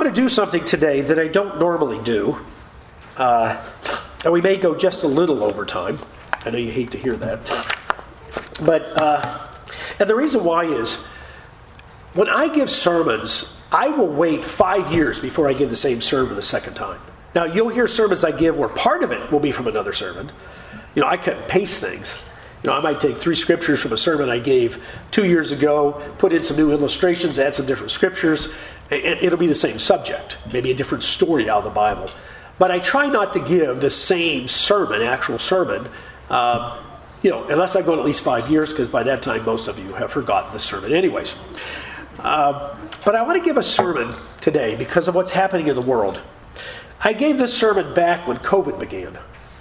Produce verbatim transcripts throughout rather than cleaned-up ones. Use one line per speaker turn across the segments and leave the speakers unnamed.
I'm going to do something today that I don't normally do. Uh, and we may go just a little over time. I know you hate to hear that. But, uh, and the reason why is, when I give sermons, I will wait five years before I give the same sermon a second time. Now, you'll hear sermons I give where part of it will be from another sermon. You know, I cut and paste things. You know, I might take three scriptures from a sermon I gave two years ago, put in some new illustrations, add some different scriptures, and it'll be the same subject, maybe a different story out of the Bible. But I try not to give the same sermon, actual sermon, um, you know, unless I go at least five years, because by that time most of you have forgotten the sermon anyways. Uh, but I want to give a sermon today because of what's happening in the world. I gave this sermon back when COVID began.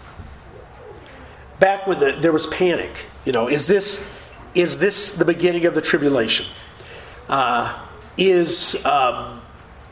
Back when the, there was panic. You know, is this is this the beginning of the tribulation? Uh, is um,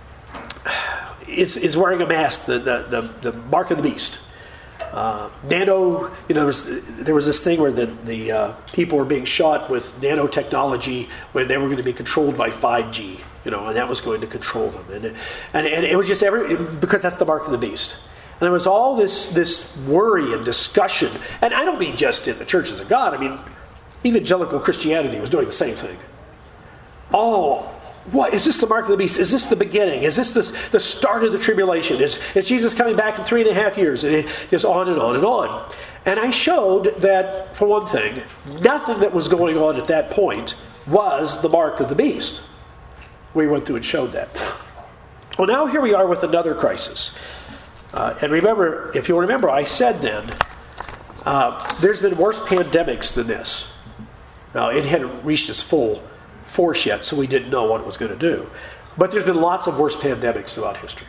is is wearing a mask the the, the, the mark of the beast? Uh, nano, you know, there was, there was this thing where the, the uh, people were being shot with nanotechnology when they were going to be controlled by five G, you know, and that was going to control them. And, and, and it was just every, because that's the mark of the beast. And there was all this, this worry and discussion. And I don't mean just in the churches of God. I mean, evangelical Christianity was doing the same thing. Oh, what is this the mark of the beast? Is this the beginning? Is this the, the start of the tribulation? Is, is Jesus coming back in three and a half years? And it goes on and on and on. And I showed that, for one thing, nothing that was going on at that point was the mark of the beast. We went through and showed that. Well, now here we are with another crisis. Uh, and remember, if you'll remember, I said then, uh, there's been worse pandemics than this. Now, it hadn't reached its full force yet, so we didn't know what it was going to do. But there's been lots of worse pandemics throughout history.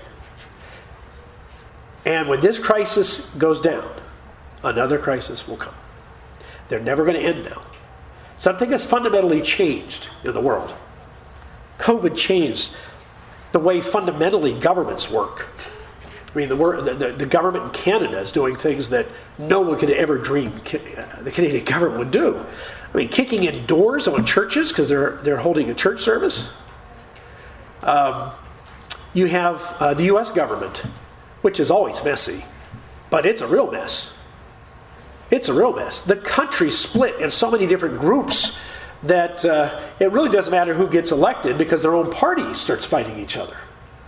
And when this crisis goes down, another crisis will come. They're never going to end now. Something has fundamentally changed in the world. COVID changed the way fundamentally governments work. I mean, the, the, the government in Canada is doing things that no one could ever dream the Canadian government would do. I mean, kicking in doors on churches because they're they're holding a church service. Um, you have uh, the U S government, which is always messy, but it's a real mess. It's a real mess. The country's split in so many different groups that uh, it really doesn't matter who gets elected because their own party starts fighting each other.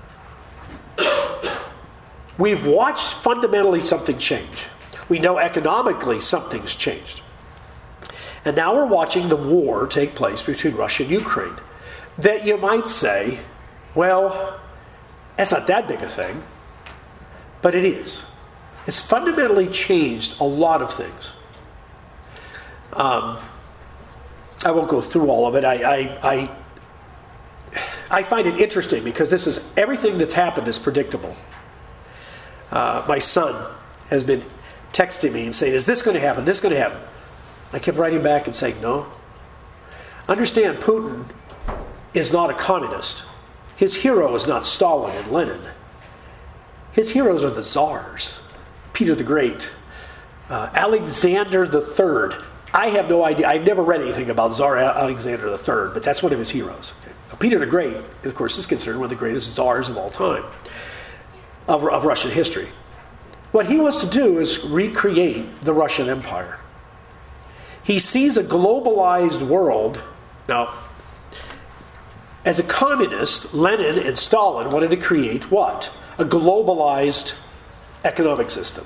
We've watched fundamentally something change. We know economically something's changed. And now we're watching the war take place between Russia and Ukraine. That you might say, well, that's not that big a thing. But it is. It's fundamentally changed a lot of things. Um, I won't go through all of it. I, I, I, I find it interesting because this is everything that's happened is predictable. Uh, my son has been texting me and saying, is this going to happen? This is going to happen. I kept writing back and saying, no. Understand, Putin is not a communist. His hero is not Stalin and Lenin. His heroes are the czars. Peter the Great, uh, Alexander the Third. I have no idea. I've never read anything about Tsar Alexander the Third, but that's one of his heroes. Okay. Peter the Great, of course, is considered one of the greatest czars of all time, of, of Russian history. What he wants to do is recreate the Russian Empire. He sees a globalized world. Now, as a communist, Lenin and Stalin wanted to create what? A globalized economic system.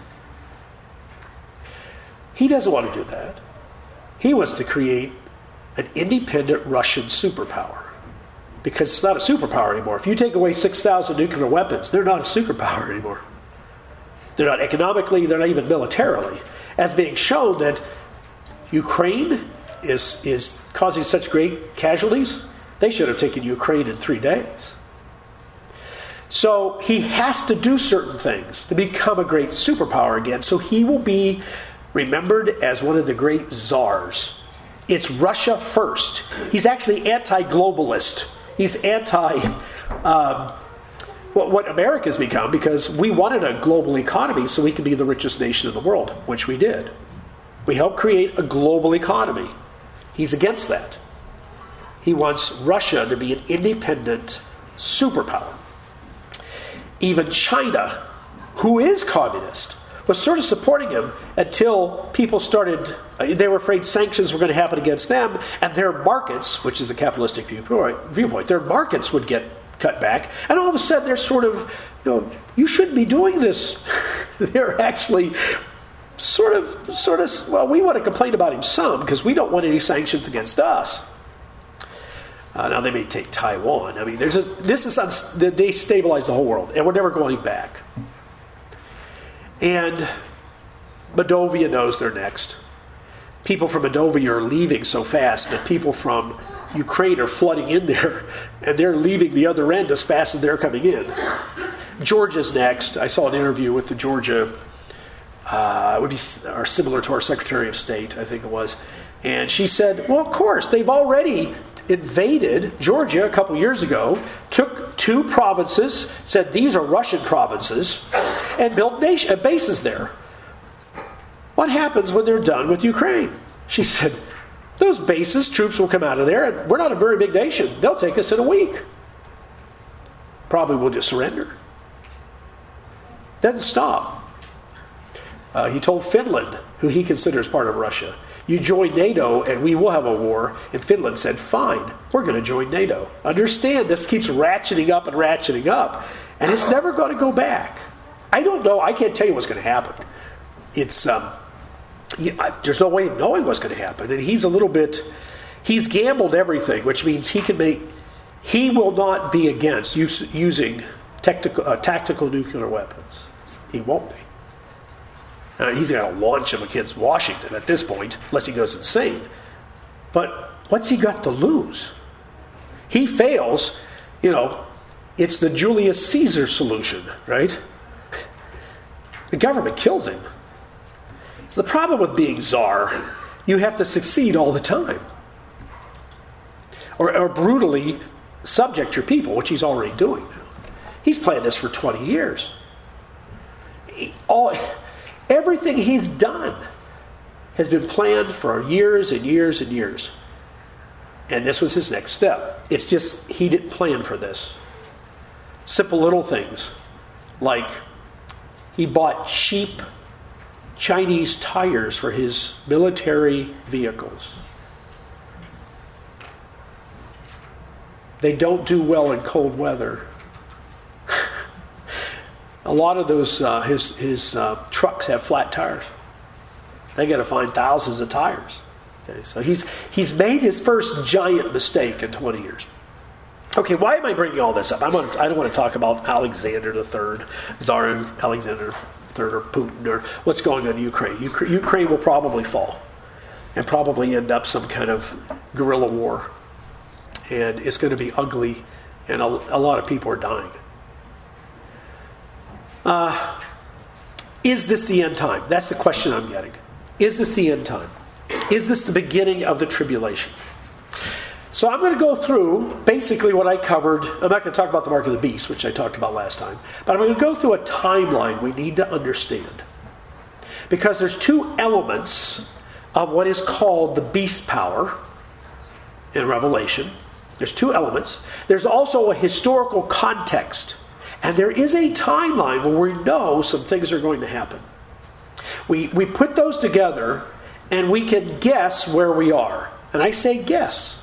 He doesn't want to do that. He wants to create an independent Russian superpower. Because it's not a superpower anymore. If you take away six thousand nuclear weapons, they're not a superpower anymore. They're not economically, they're not even militarily. As being shown that Ukraine is, is causing such great casualties, they should have taken Ukraine in three days. So he has to do certain things to become a great superpower again. So he will be remembered as one of the great czars. It's Russia first. He's actually anti-globalist. He's anti um, what, what America's become, because we wanted a global economy so we could be the richest nation in the world, which we did. We helped create a global economy. He's against that. He wants Russia to be an independent superpower. even China, who is communist, was sort of supporting him until people started, they were afraid sanctions were going to happen against them, and their markets, which is a capitalistic viewpoint, viewpoint their markets would get cut back, and all of a sudden they're sort of, you know, you shouldn't be doing this. They're actually sort of, sort of, well, we want to complain about him some because we don't want any sanctions against us. Uh, now they may take Taiwan. I mean, there's a, this is uns- they destabilize the whole world, and we're never going back. And Moldova knows they're next. People from Moldova are leaving so fast that people from Ukraine are flooding in there, and they're leaving the other end as fast as they're coming in. Georgia's next. I saw an interview with the Georgia, uh, would be or similar to our Secretary of State, I think it was, and she said, "Well, of course, they've already invaded Georgia a couple years ago, took two provinces, said these are Russian provinces, and built nation, bases there. What happens when they're done with Ukraine?" She said, "Those bases, troops will come out of there, and we're not a very big nation. They'll take us in a week. Probably we'll just surrender." Doesn't stop. Uh, he told Finland, who he considers part of Russia, "You join NATO and we will have a war." And Finland said, "Fine, we're going to join NATO." Understand, this keeps ratcheting up and ratcheting up, and it's never going to go back. I don't know. I can't tell you what's going to happen. It's um, yeah, there's no way of knowing what's going to happen. And he's a little bit, he's gambled everything, which means he can make, he will not be against use, using technical, uh, tactical nuclear weapons. He won't be. Uh, he's got to launch them against Washington at this point, unless he goes insane. But what's he got to lose? He fails, you know, it's the Julius Caesar solution, right? The government kills him. So the problem with being czar, you have to succeed all the time. Or, or brutally subject your people, which he's already doing now. He's planned this for twenty years. He, all... Everything he's done has been planned for years and years and years. And this was his next step. It's just he didn't plan for this. Simple little things like he bought cheap Chinese tires for his military vehicles. They don't do well in cold weather. A lot of those, uh, his his uh, trucks have flat tires. They got to find thousands of tires. Okay, so he's he's made his first giant mistake in twenty years. Okay, why am I bringing all this up? I'm on, I don't want to talk about Alexander the Third, Tsar Alexander the Third, or Putin, or what's going on in Ukraine. Ukraine. Ukraine will probably fall, and probably end up some kind of guerrilla war, and it's going to be ugly, and a, a lot of people are dying. Uh, is this the end time? That's the question I'm getting. Is this the end time? Is this the beginning of the tribulation? So I'm going to go through basically what I covered. I'm not going to talk about the mark of the beast, which I talked about last time. But I'm going to go through a timeline we need to understand. Because there's two elements of what is called the beast power in Revelation. There's two elements. There's also a historical context. And there is a timeline where we know some things are going to happen. We we put those together and we can guess where we are. And I say guess.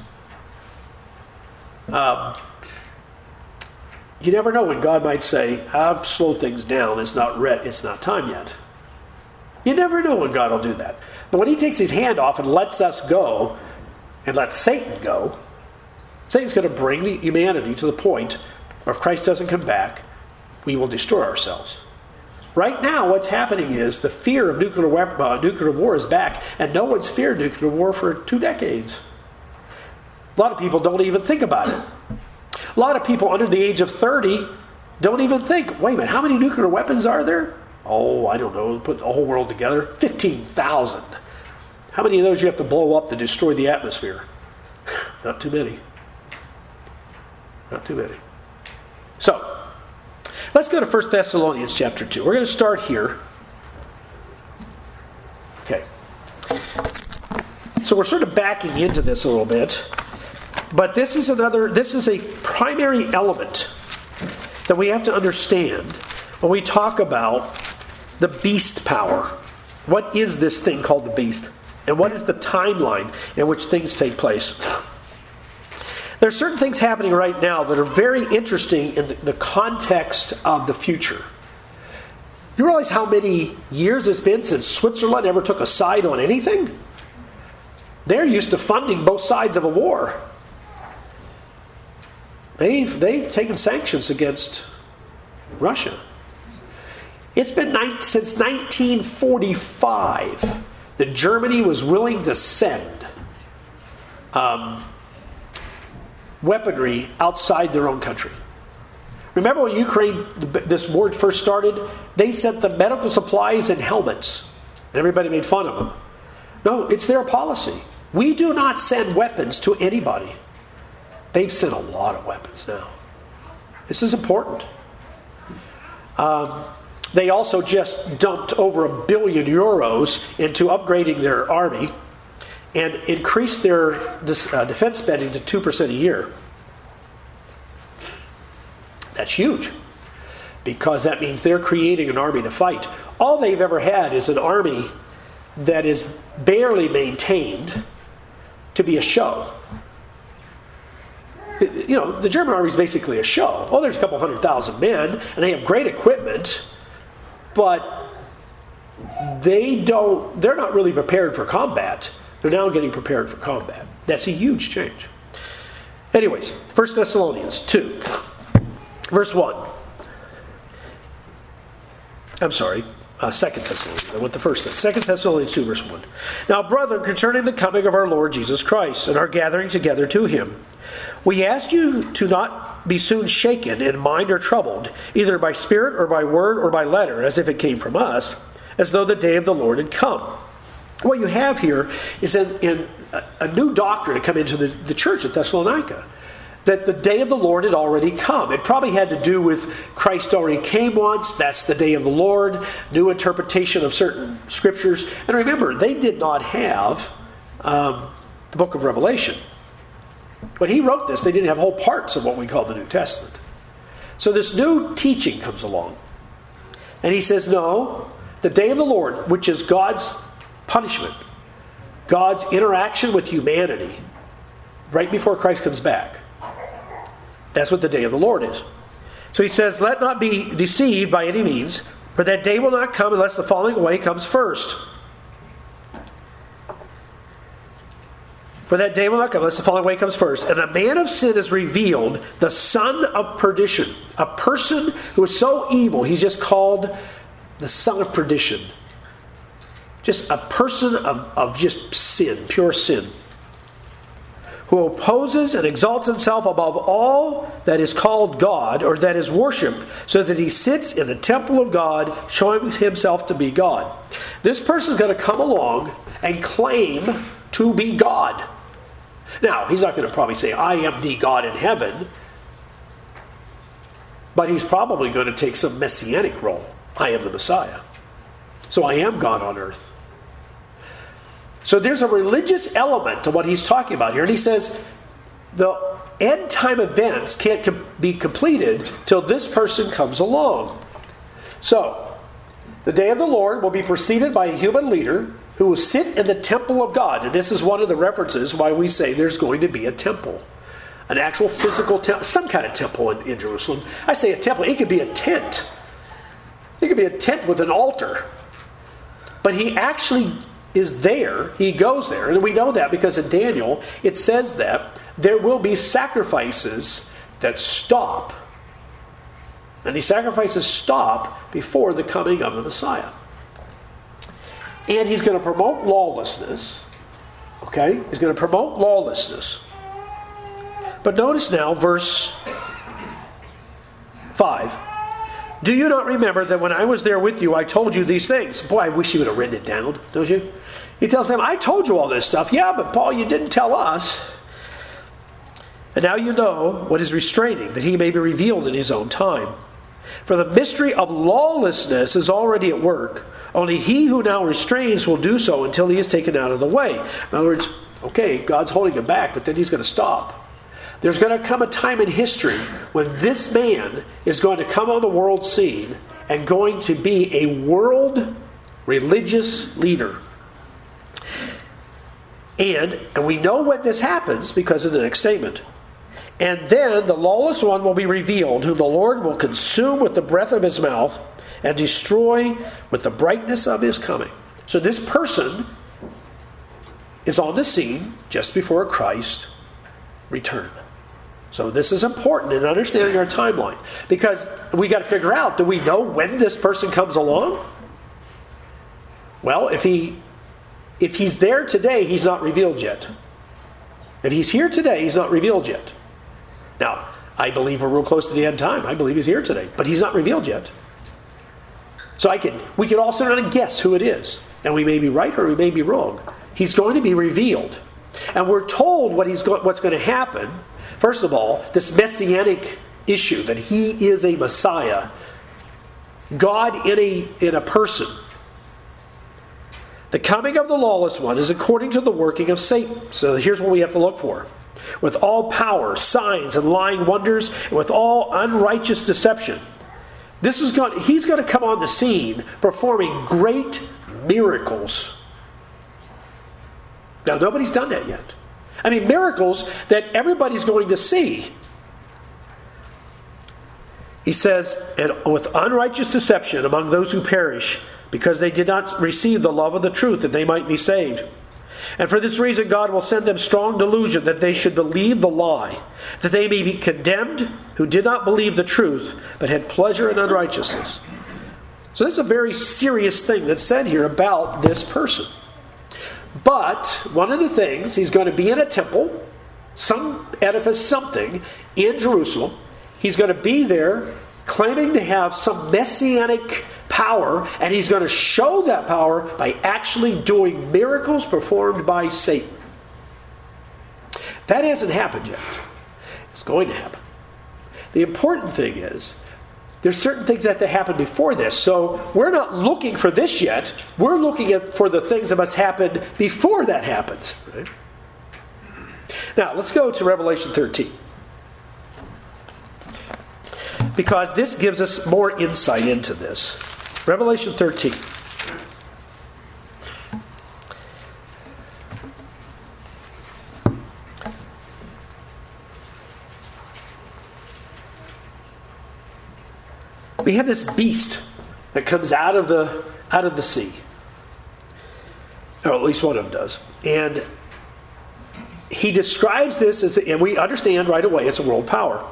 Um, you never know when God might say, "I'll slow things down. It's not re- It's not time yet." You never know when God will do that. But when he takes his hand off and lets us go and lets Satan go, Satan's going to bring the humanity to the point where if Christ doesn't come back, we will destroy ourselves. Right now, what's happening is the fear of nuclear weapon, uh, nuclear war is back, and no one's feared nuclear war for two decades. A lot of people don't even think about it. A lot of people under the age of thirty don't even think, wait a minute, how many nuclear weapons are there? Oh, I don't know, put the whole world together. fifteen thousand. How many of those you have to blow up to destroy the atmosphere? Not too many. Not too many. So, let's go to First Thessalonians chapter two. We're going to start here. Okay. So we're sort of backing into this a little bit. But this is another, this is a primary element that we have to understand when we talk about the beast power. What is this thing called the beast? And what is the timeline in which things take place? There are certain things happening right now that are very interesting in the context of the future. You realize how many years it's been since Switzerland ever took a side on anything? They're used to funding both sides of a war. They've, they've taken sanctions against Russia. It's been ni- since nineteen forty-five that Germany was willing to send um, weaponry outside their own country. Remember when Ukraine, this war first started, they sent the medical supplies and helmets. And everybody made fun of them. No, it's their policy. We do not send weapons to anybody. They've sent a lot of weapons now. This is important. Um, they also just dumped over a billion euros into upgrading their army and increased their uh, defense spending to two percent a year. That's huge, because that means they're creating an army to fight. All they've ever had is an army that is barely maintained to be a show. You know, the German army is basically a show. Oh, there's a couple hundred thousand men, and they have great equipment, but they don't, they're not really prepared for combat. They're now getting prepared for combat. That's a huge change. Anyways, First Thessalonians two. Verse one. I'm sorry, uh, Second Thessalonians. I went the first thing. Second Thessalonians two, verse one. Now, brethren, concerning the coming of our Lord Jesus Christ and our gathering together to him, we ask you to not be soon shaken in mind or troubled, either by spirit or by word or by letter, as if it came from us, as though the day of the Lord had come. What you have here is in, in a, a new doctrine to come into the, the church at Thessalonica, that the day of the Lord had already come. It probably had to do with Christ already came once. That's the day of the Lord. New interpretation of certain scriptures. And remember, they did not have um, the book of Revelation. When he wrote this, they didn't have whole parts of what we call the New Testament. So this new teaching comes along. And he says, no, the day of the Lord, which is God's punishment, God's interaction with humanity, right before Christ comes back. That's what the day of the Lord is. So he says, let not be deceived by any means, for that day will not come unless the falling away comes first. For that day will not come unless the falling away comes first. And the man of sin is revealed, the son of perdition. A person who is so evil, he's just called the son of perdition. Just a person of, of just sin, pure sin. Who opposes and exalts himself above all that is called God, or that is worshipped, so that he sits in the temple of God, showing himself to be God. This person is going to come along and claim to be God. Now, he's not going to probably say, I am the God in heaven, but he's probably going to take some messianic role. I am the Messiah. So I am God on earth. So there's a religious element to what he's talking about here. And he says the end time events can't com- be completed till this person comes along. So the day of the Lord will be preceded by a human leader who will sit in the temple of God. And this is one of the references why we say there's going to be a temple. An actual physical temple, some kind of temple in, in Jerusalem. I say a temple, it could be a tent. It could be a tent with an altar. But he actually is there, he goes there, and we know that because in Daniel it says that there will be sacrifices that stop. And these sacrifices stop before the coming of the Messiah. And he's going to promote lawlessness. Okay? He's going to promote lawlessness. But notice now verse five. Do you not remember that when I was there with you, I told you these things? Boy, I wish you would have written it down, don't you? He tells them, I told you all this stuff. Yeah, but Paul, you didn't tell us. And now you know what is restraining, that he may be revealed in his own time. For the mystery of lawlessness is already at work. Only he who now restrains will do so until he is taken out of the way. In other words, okay, God's holding him back, but then he's going to stop. there's going to come a time in history when this man is going to come on the world scene and going to be a world religious leader. And, and we know when this happens because of the next statement. And then the lawless one will be revealed, whom the Lord will consume with the breath of his mouth and destroy with the brightness of his coming. So this person is on the scene just before Christ returned. So this is important in understanding our timeline, because we got to figure out, do we know when this person comes along? Well, if he if he's there today, he's not revealed yet. If he's here today, he's not revealed yet. Now, I believe we're real close to the end time. I believe he's here today, but he's not revealed yet. So I can we can all sit down and guess who it is, and we may be right or we may be wrong. He's going to be revealed, and we're told what he's go- what's going to happen. First of all, this messianic issue that he is a Messiah, God in a in a person. The coming of the lawless one is according to the working of Satan. So here's what we have to look for. With all power, signs, and lying wonders, and with all unrighteous deception. This is going, he's going to come on the scene performing great miracles. Now, nobody's done that yet. I mean, miracles that everybody's going to see. He says, and with unrighteous deception among those who perish, because they did not receive the love of the truth, that they might be saved. And for this reason God will send them strong delusion, that they should believe the lie, that they may be condemned who did not believe the truth, but had pleasure in unrighteousness. So this is a very serious thing that's said here about this person. But one of the things, he's going to be in a temple, some edifice, something, in Jerusalem. He's going to be there claiming to have some messianic power, and he's going to show that power by actually doing miracles performed by Satan. That hasn't happened yet. It's going to happen. The important thing is, there's certain things that have to happen before this. So we're not looking for this yet. We're looking at for the things that must happen before that happens. Right? Now, let's go to Revelation thirteen. Because this gives us more insight into this. Revelation thirteen. We have this beast that comes out of the out of the sea. Or at least one of them does. And he describes this as, and we understand right away, it's a world power.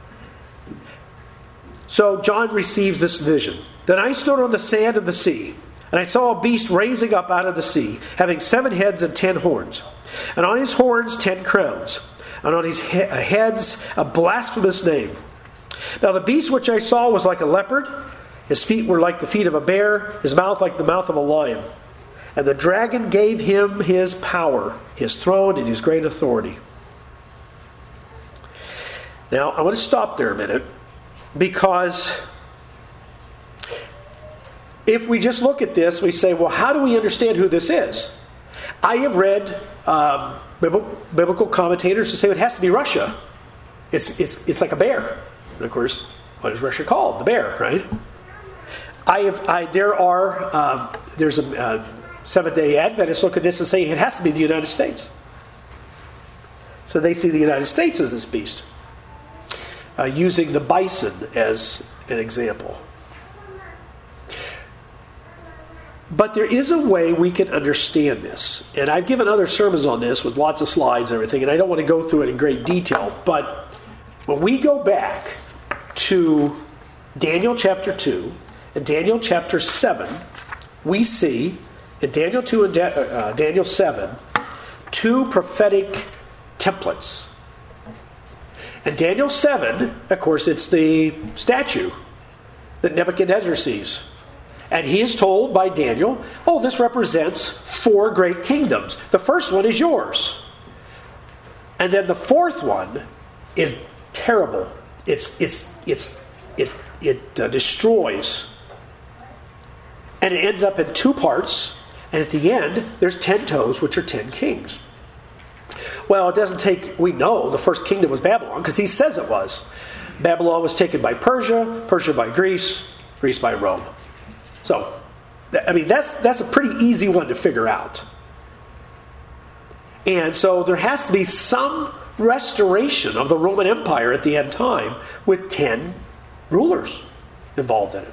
So John receives this vision. Then I stood on the sand of the sea, and I saw a beast raising up out of the sea, having seven heads and ten horns. And on his horns ten crowns, and on his he- heads a blasphemous name. Now the beast which I saw was like a leopard, his feet were like the feet of a bear, his mouth like the mouth of a lion. And the dragon gave him his power, his throne, and his great authority. Now I want to stop there a minute, because if we just look at this, we say, well, how do we understand who this is? I have read um, biblical commentators who say it has to be Russia. It's it's it's like a bear. And of course, what is Russia called? The bear, right? I have. I there are. Um, there's a uh, Seventh-day Adventists look at this and say it has to be the United States. So they see the United States as this beast, uh, using the bison as an example. But there is a way we can understand this. And I've given other sermons on this with lots of slides and everything, and I don't want to go through it in great detail. But when we go back to Daniel chapter two and Daniel chapter seven, we see in Daniel two and da- uh, Daniel seven two prophetic templates. In Daniel seven, of course, it's the statue that Nebuchadnezzar sees. And he is told by Daniel, oh, this represents four great kingdoms. The first one is yours. And then the fourth one is terrible. It's it's it's it it uh, destroys. And it ends up in two parts. And at the end, there's ten toes, which are ten kings. Well, it doesn't take, we know the first kingdom was Babylon because he says it was. Babylon was taken by Persia, Persia by Greece, Greece by Rome. So, I mean, that's that's a pretty easy one to figure out. And so there has to be some restoration of the Roman Empire at the end time with ten rulers involved in it.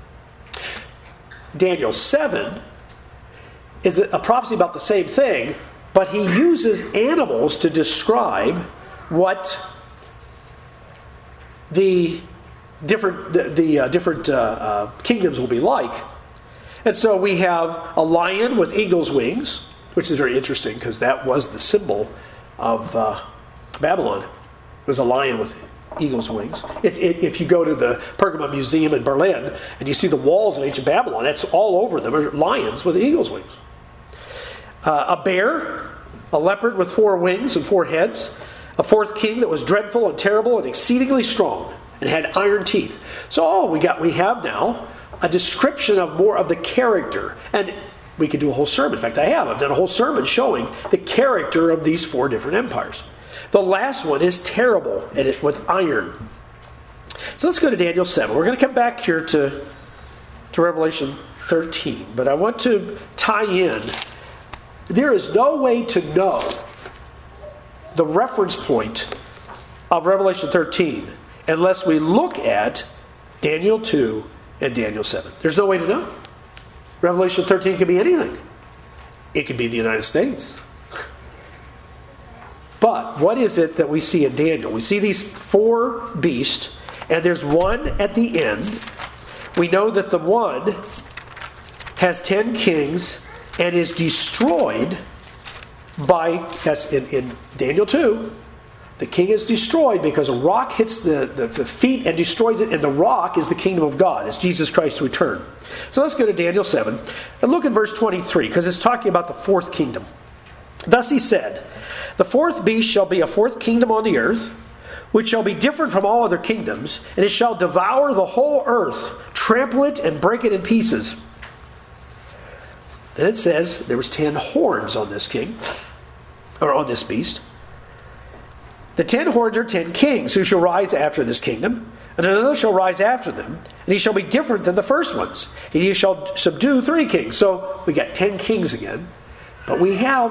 Daniel seven is a prophecy about the same thing, but he uses animals to describe what the different the, the uh, different uh, uh, kingdoms will be like. And so we have a lion with eagle's wings, which is very interesting because that was the symbol of uh, Babylon. It was a lion with eagle's wings. It, it, if you go to the Pergamon Museum in Berlin and you see the walls of ancient Babylon, that's all over them are lions with eagle's wings. Uh, a bear, a leopard with four wings and four heads, a fourth king that was dreadful and terrible and exceedingly strong and had iron teeth. So oh, we got we have now a description of more of the character. And we could do a whole sermon. In fact, I have. I've done a whole sermon showing the character of these four different empires. The last one is terrible and it with iron. So let's go to Daniel seven. We're going to come back here to, to Revelation thirteen. But I want to tie in. There is no way to know the reference point of Revelation thirteen unless we look at Daniel two and Daniel seven. There's no way to know. Revelation thirteen could be anything. It could be the United States. But what is it that we see in Daniel? We see these four beasts, and there's one at the end. We know that the one has ten kings and is destroyed by, that's in, in Daniel two, the king is destroyed because a rock hits the, the, the feet and destroys it, and the rock is the kingdom of God. It's Jesus Christ's return. So let's go to Daniel seven and look at verse twenty-three because it's talking about the fourth kingdom. Thus he said, the fourth beast shall be a fourth kingdom on the earth, which shall be different from all other kingdoms, and it shall devour the whole earth, trample it, and break it in pieces. Then it says there was ten horns on this king, or on this beast. The ten horns are ten kings who shall rise after this kingdom, and another shall rise after them, and he shall be different than the first ones, and he shall subdue three kings. So we got ten kings again, but we have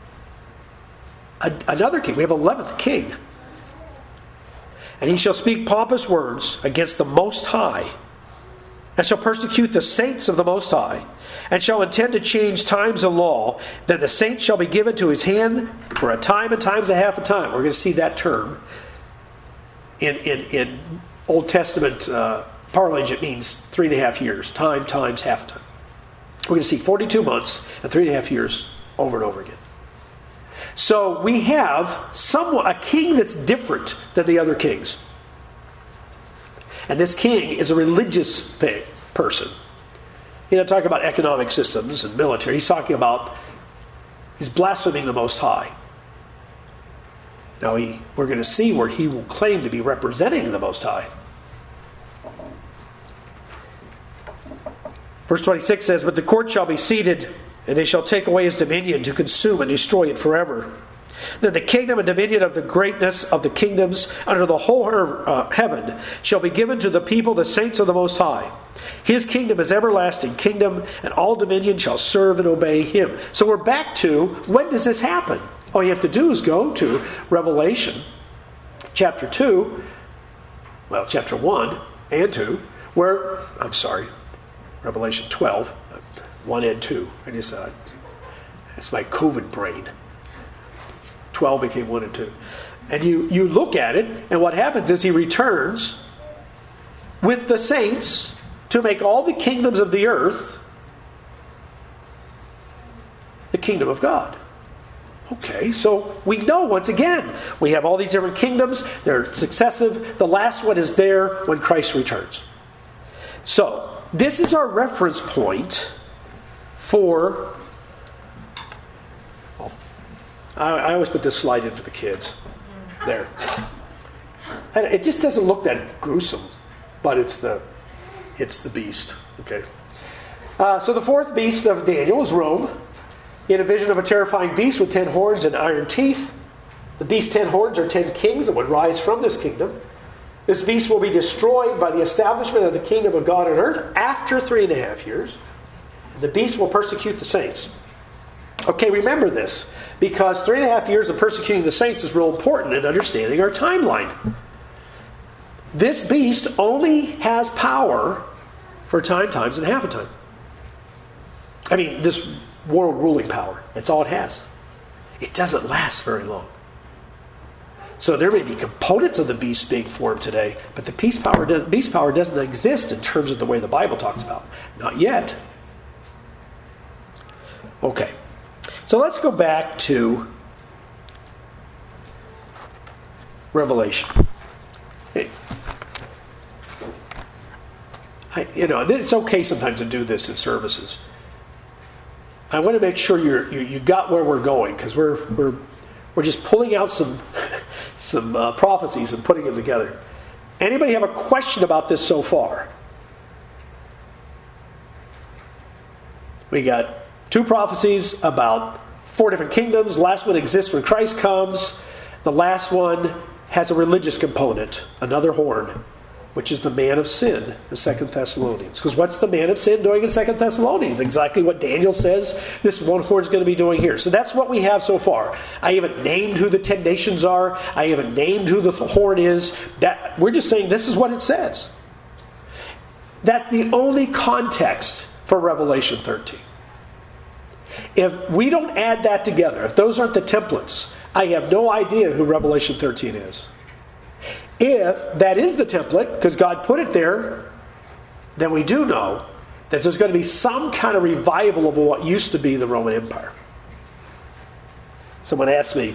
a, another king. We have eleventh king. And he shall speak pompous words against the Most High, and shall persecute the saints of the Most High, and shall intend to change times and law. Then the saints shall be given to his hand for a time and times a half a time. We're going to see that term in in, in Old Testament uh, parlance. It means three and a half years. Time times half a time. We're going to see forty-two months and three and a half years over and over again. So we have someone, a king that's different than the other kings. And this king is a religious person. He's not talking about economic systems and military. He's talking about, he's blaspheming the Most High. Now he, we're going to see where he will claim to be representing the Most High. Verse twenty-six says, but the court shall be seated, and they shall take away his dominion to consume and destroy it forever. Then the kingdom and dominion of the greatness of the kingdoms under the whole uh, heaven shall be given to the people, the saints of the Most High. His kingdom is everlasting kingdom, and all dominion shall serve and obey him. So we're back to, when does this happen? All you have to do is go to Revelation chapter two, well, chapter one and two, where, I'm sorry, Revelation twelve, one and two. I just, uh, that's my COVID brain. twelve became one and two. And you, you look at it, and what happens is he returns with the saints to make all the kingdoms of the earth the kingdom of God. Okay, so we know once again, we have all these different kingdoms. They're successive. The last one is there when Christ returns. So, this is our reference point for... I, I always put this slide in for the kids. There. And it just doesn't look that gruesome, but it's the it's the beast. Okay. Uh, so the fourth beast of Daniel is Rome, in a vision of a terrifying beast with ten horns and iron teeth. The beast's ten horns are ten kings that would rise from this kingdom. This beast will be destroyed by the establishment of the kingdom of God on earth after three and a half years. The beast will persecute the saints. Okay, remember this, because three and a half years of persecuting the saints is real important in understanding our timeline. This beast only has power for time, times, and half a time. I mean, this world ruling power. That's all it has. It doesn't last very long. So there may be components of the beast being formed today, but the beast power, does, beast power doesn't exist in terms of the way the Bible talks about. Not yet. Okay. So let's go back to Revelation. It, I, you know, it's okay sometimes to do this in services. I want to make sure you're, you you got where we're going, because we're we're we're just pulling out some some uh, prophecies and putting them together. Anybody have a question about this so far? We got two prophecies about four different kingdoms. The last one exists when Christ comes. The last one has a religious component, another horn, which is the man of sin, the Second Thessalonians. Because what's the man of sin doing in Second Thessalonians? Exactly what Daniel says this one horn is going to be doing here. So that's what we have so far. I haven't named who the ten nations are. I haven't named who the horn is. That, we're just saying this is what it says. That's the only context for Revelation thirteen. If we don't add that together, if those aren't the templates, I have no idea who Revelation thirteen is. If that is the template, because God put it there, then we do know that there's going to be some kind of revival of what used to be the Roman Empire. Someone asked me,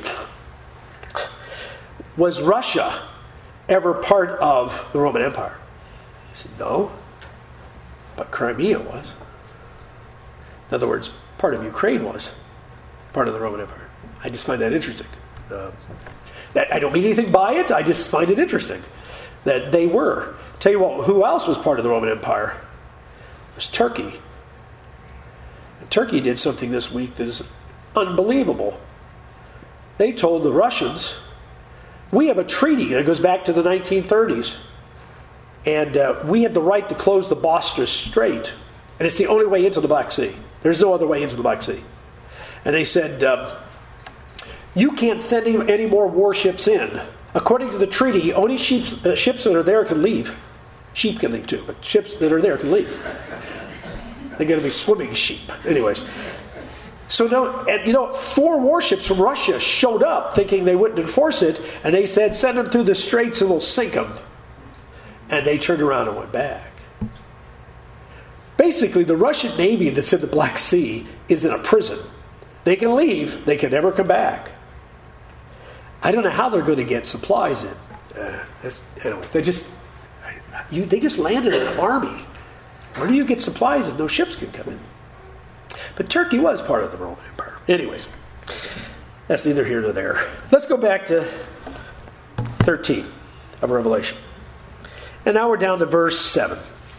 was Russia ever part of the Roman Empire? I said, no, but Crimea was. In other words, part of Ukraine was part of the Roman Empire. I just find that interesting. Uh, that I don't mean anything by it. I just find it interesting that they were. Tell you what, who else was part of the Roman Empire? It was Turkey. And Turkey did something this week that is unbelievable. They told the Russians, we have a treaty that goes back to the nineteen thirties. And uh, we have the right to close the Bosphorus Strait. And it's the only way into the Black Sea. There's no other way into the Black Sea. And they said, uh, you can't send any, any more warships in. According to the treaty, only ships, uh, ships that are there can leave. Sheep can leave too, but ships that are there can leave. They're going to be swimming sheep. Anyways. So no, and you know, four warships from Russia showed up thinking they wouldn't enforce it, and they said, send them through the straits and we'll sink them. And they turned around and went back. Basically, the Russian Navy that's in the Black Sea is in a prison. They can leave. They can never come back. I don't know how they're going to get supplies in. Uh, anyway, they just you, they just landed an army. Where do you get supplies if no ships can come in? But Turkey was part of the Roman Empire. Anyways, that's neither here nor there. Let's go back to thirteen of Revelation. And now we're down to verse seven.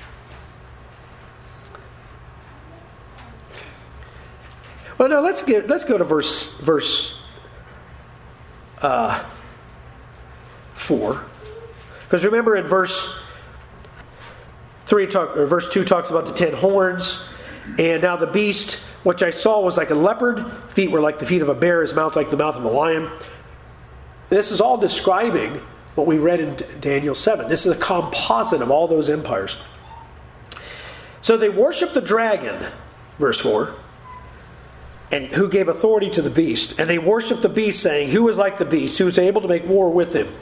Well, no, let's get let's go to verse verse uh, four, because remember in verse three, talk, or verse two talks about the ten horns, and now the beast which I saw was like a leopard, feet were like the feet of a bear, his mouth like the mouth of a lion. This is all describing what we read in Daniel seven. This is a composite of all those empires. So they worship the dragon, verse four. And who gave authority to the beast. And they worship the beast, saying, who is like the beast, who is able to make war with him?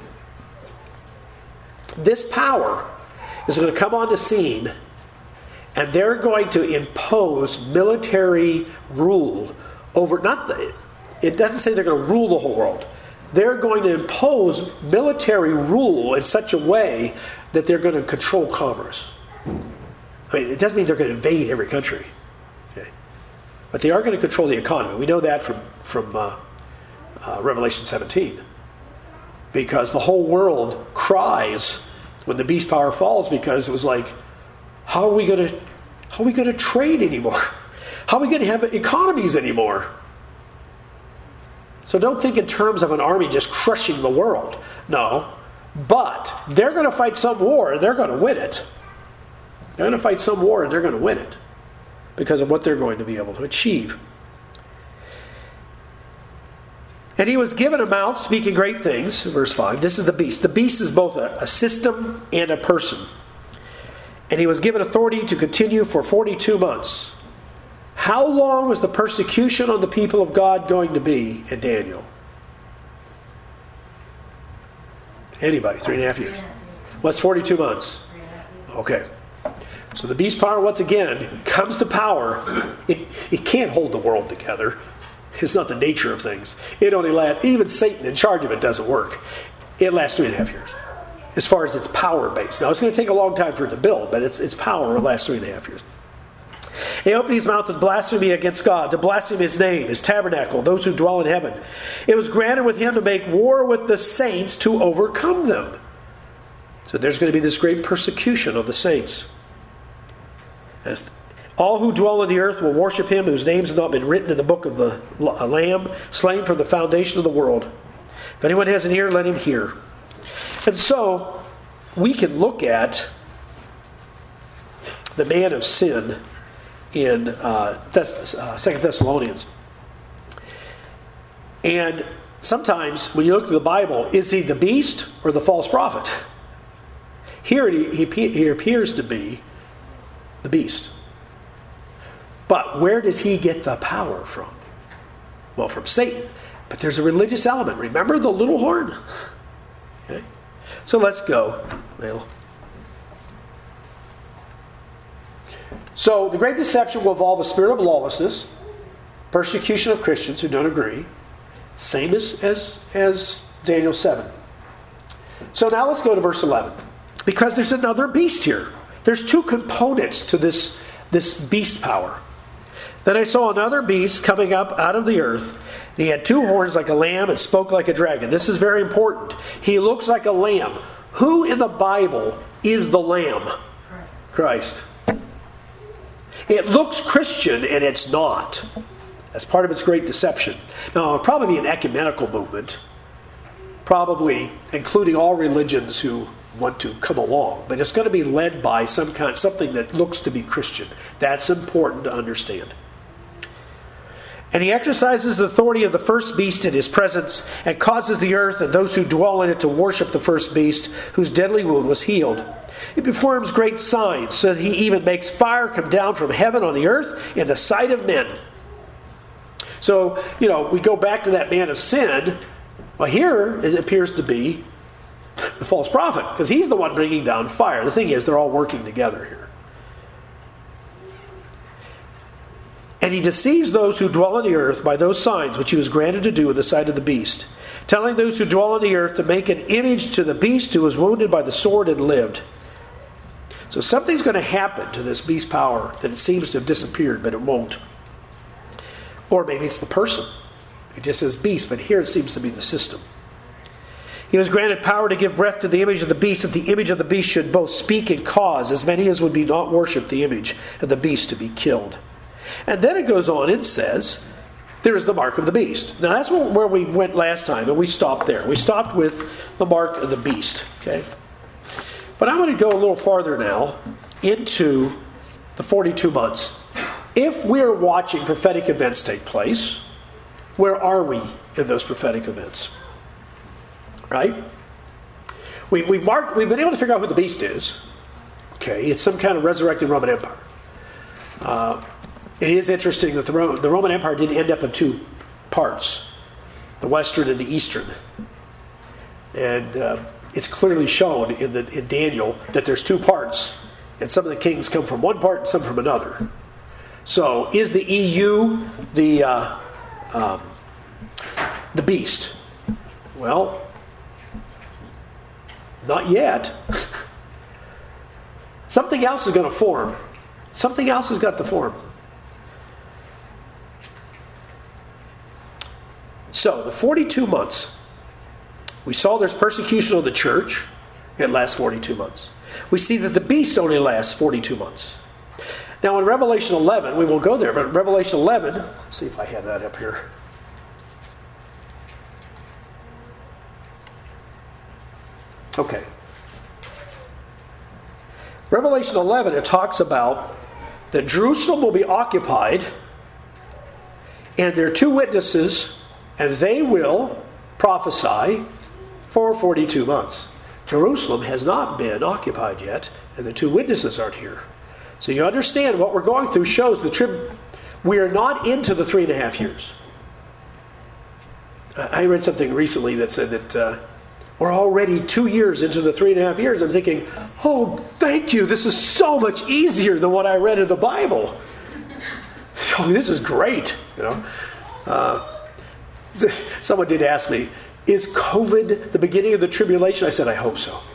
This power is going to come on the scene, and they're going to impose military rule over, not the, it doesn't say they're going to rule the whole world. They're going to impose military rule in such a way that they're going to control commerce. I mean, it doesn't mean they're going to invade every country. But they are going to control the economy. We know that from, from uh, uh, Revelation seventeen. Because the whole world cries when the beast power falls, because it was like, how are we going to how are we going to trade anymore? How are we going to have economies anymore? So don't think in terms of an army just crushing the world. No. But they're going to fight some war and they're going to win it. They're going to fight some war and they're going to win it because of what they're going to be able to achieve. And he was given a mouth speaking great things, verse five. This is the beast. The beast is both a, a system and a person. And he was given authority to continue for forty-two months. How long was the persecution on the people of God going to be in Daniel? Anybody? Three and a half years. What's forty-two months? Okay. So the beast power, once again, comes to power. It, it can't hold the world together. It's not the nature of things. It only lasts, even Satan in charge of it doesn't work. It lasts three and a half years. As far as its power base. Now it's going to take a long time for it to build, but its, its power will last three and a half years. He opened his mouth in blasphemy against God, to blaspheme his name, his tabernacle, those who dwell in heaven. It was granted with him to make war with the saints to overcome them. So there's going to be this great persecution of the saints. And all who dwell on the earth will worship him, whose names have not been written in the book of the Lamb, slain from the foundation of the world. If anyone has an ear, let him hear. And so, we can look at the man of sin in uh, Thess- uh, Second Thessalonians. And sometimes, when you look at the Bible, is he the beast or the false prophet? Here he, he, he appears to be the beast. But where does he get the power from? Well, from Satan. But there's a religious element. Remember the little horn? Okay. So let's go. Well, so the great deception will involve a spirit of lawlessness, persecution of Christians who don't agree, same as, as, as Daniel seven. So now let's go to verse eleven. Because there's another beast here. There's two components to this, this beast power. Then I saw another beast coming up out of the earth. And he had two horns like a lamb and spoke like a dragon. This is very important. He looks like a lamb. Who in the Bible is the lamb? Christ. It looks Christian and it's not. That's part of its great deception. Now, it'll probably be an ecumenical movement. Probably including all religions who want to come along. But it's going to be led by some kind, something that looks to be Christian. That's important to understand. And he exercises the authority of the first beast in his presence and causes the earth and those who dwell in it to worship the first beast whose deadly wound was healed. He performs great signs so that he even makes fire come down from heaven on the earth in the sight of men. So, you know, we go back to that man of sin. Well, here it appears to be the false prophet because he's the one bringing down fire. The thing is, they're all working together here. And he deceives those who dwell on the earth by those signs which he was granted to do in the sight of the beast, telling those who dwell on the earth to make an image to the beast who was wounded by the sword and lived. So something's going to happen to this beast power that it seems to have disappeared, but it won't. Or maybe it's the person. It just says beast, but here it seems to be the system. He was granted power to give breath to the image of the beast, that the image of the beast should both speak and cause as many as would be not worship the image of the beast to be killed. And then it goes on and says, there is the mark of the beast. Now that's where we went last time, and we stopped there. We stopped with the mark of the beast. Okay, but I'm going to go a little farther now into the forty-two months. If we're watching prophetic events take place, where are we in those prophetic events? Right? We, we've marked. We've been able to figure out who the beast is. Okay, it's some kind of resurrected Roman Empire. Uh, It is interesting that the, Ro- the Roman Empire did end up in two parts, the Western and the Eastern. And uh, it's clearly shown in, the, in Daniel that there's two parts, and some of the kings come from one part and some from another. So is the E U the, uh, um, the beast? Well, not yet. Something else is going to form. Something else has got to form. So, the forty-two months, we saw there's persecution of the church. It lasts forty-two months. We see that the beast only lasts forty-two months. Now, in Revelation eleven, we won't go there, but in Revelation eleven, let's see if I have that up here. Okay. Revelation eleven, it talks about that Jerusalem will be occupied, and there are two witnesses, and they will prophesy for forty-two months. Jerusalem has not been occupied yet, and the two witnesses aren't here. So you understand what we're going through shows the trib. We are not into the three and a half years. I read something recently that said that uh, we're already two years into the three and a half years. I'm thinking, oh, thank you. This is so much easier than what I read in the Bible. Oh, this is great. You know, uh, someone did ask me, is COVID the beginning of the tribulation? I said, I hope so.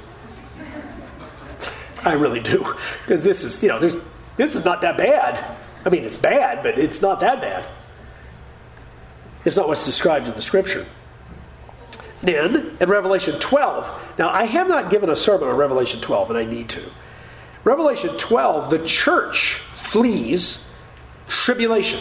I really do, because this is, you know, there's, this is not that bad. I mean, it's bad, but it's not that bad. It's not what's described in the Scripture. Then, in Revelation twelve, now I have not given a sermon on Revelation twelve, and I need to. Revelation twelve, the church flees tribulation.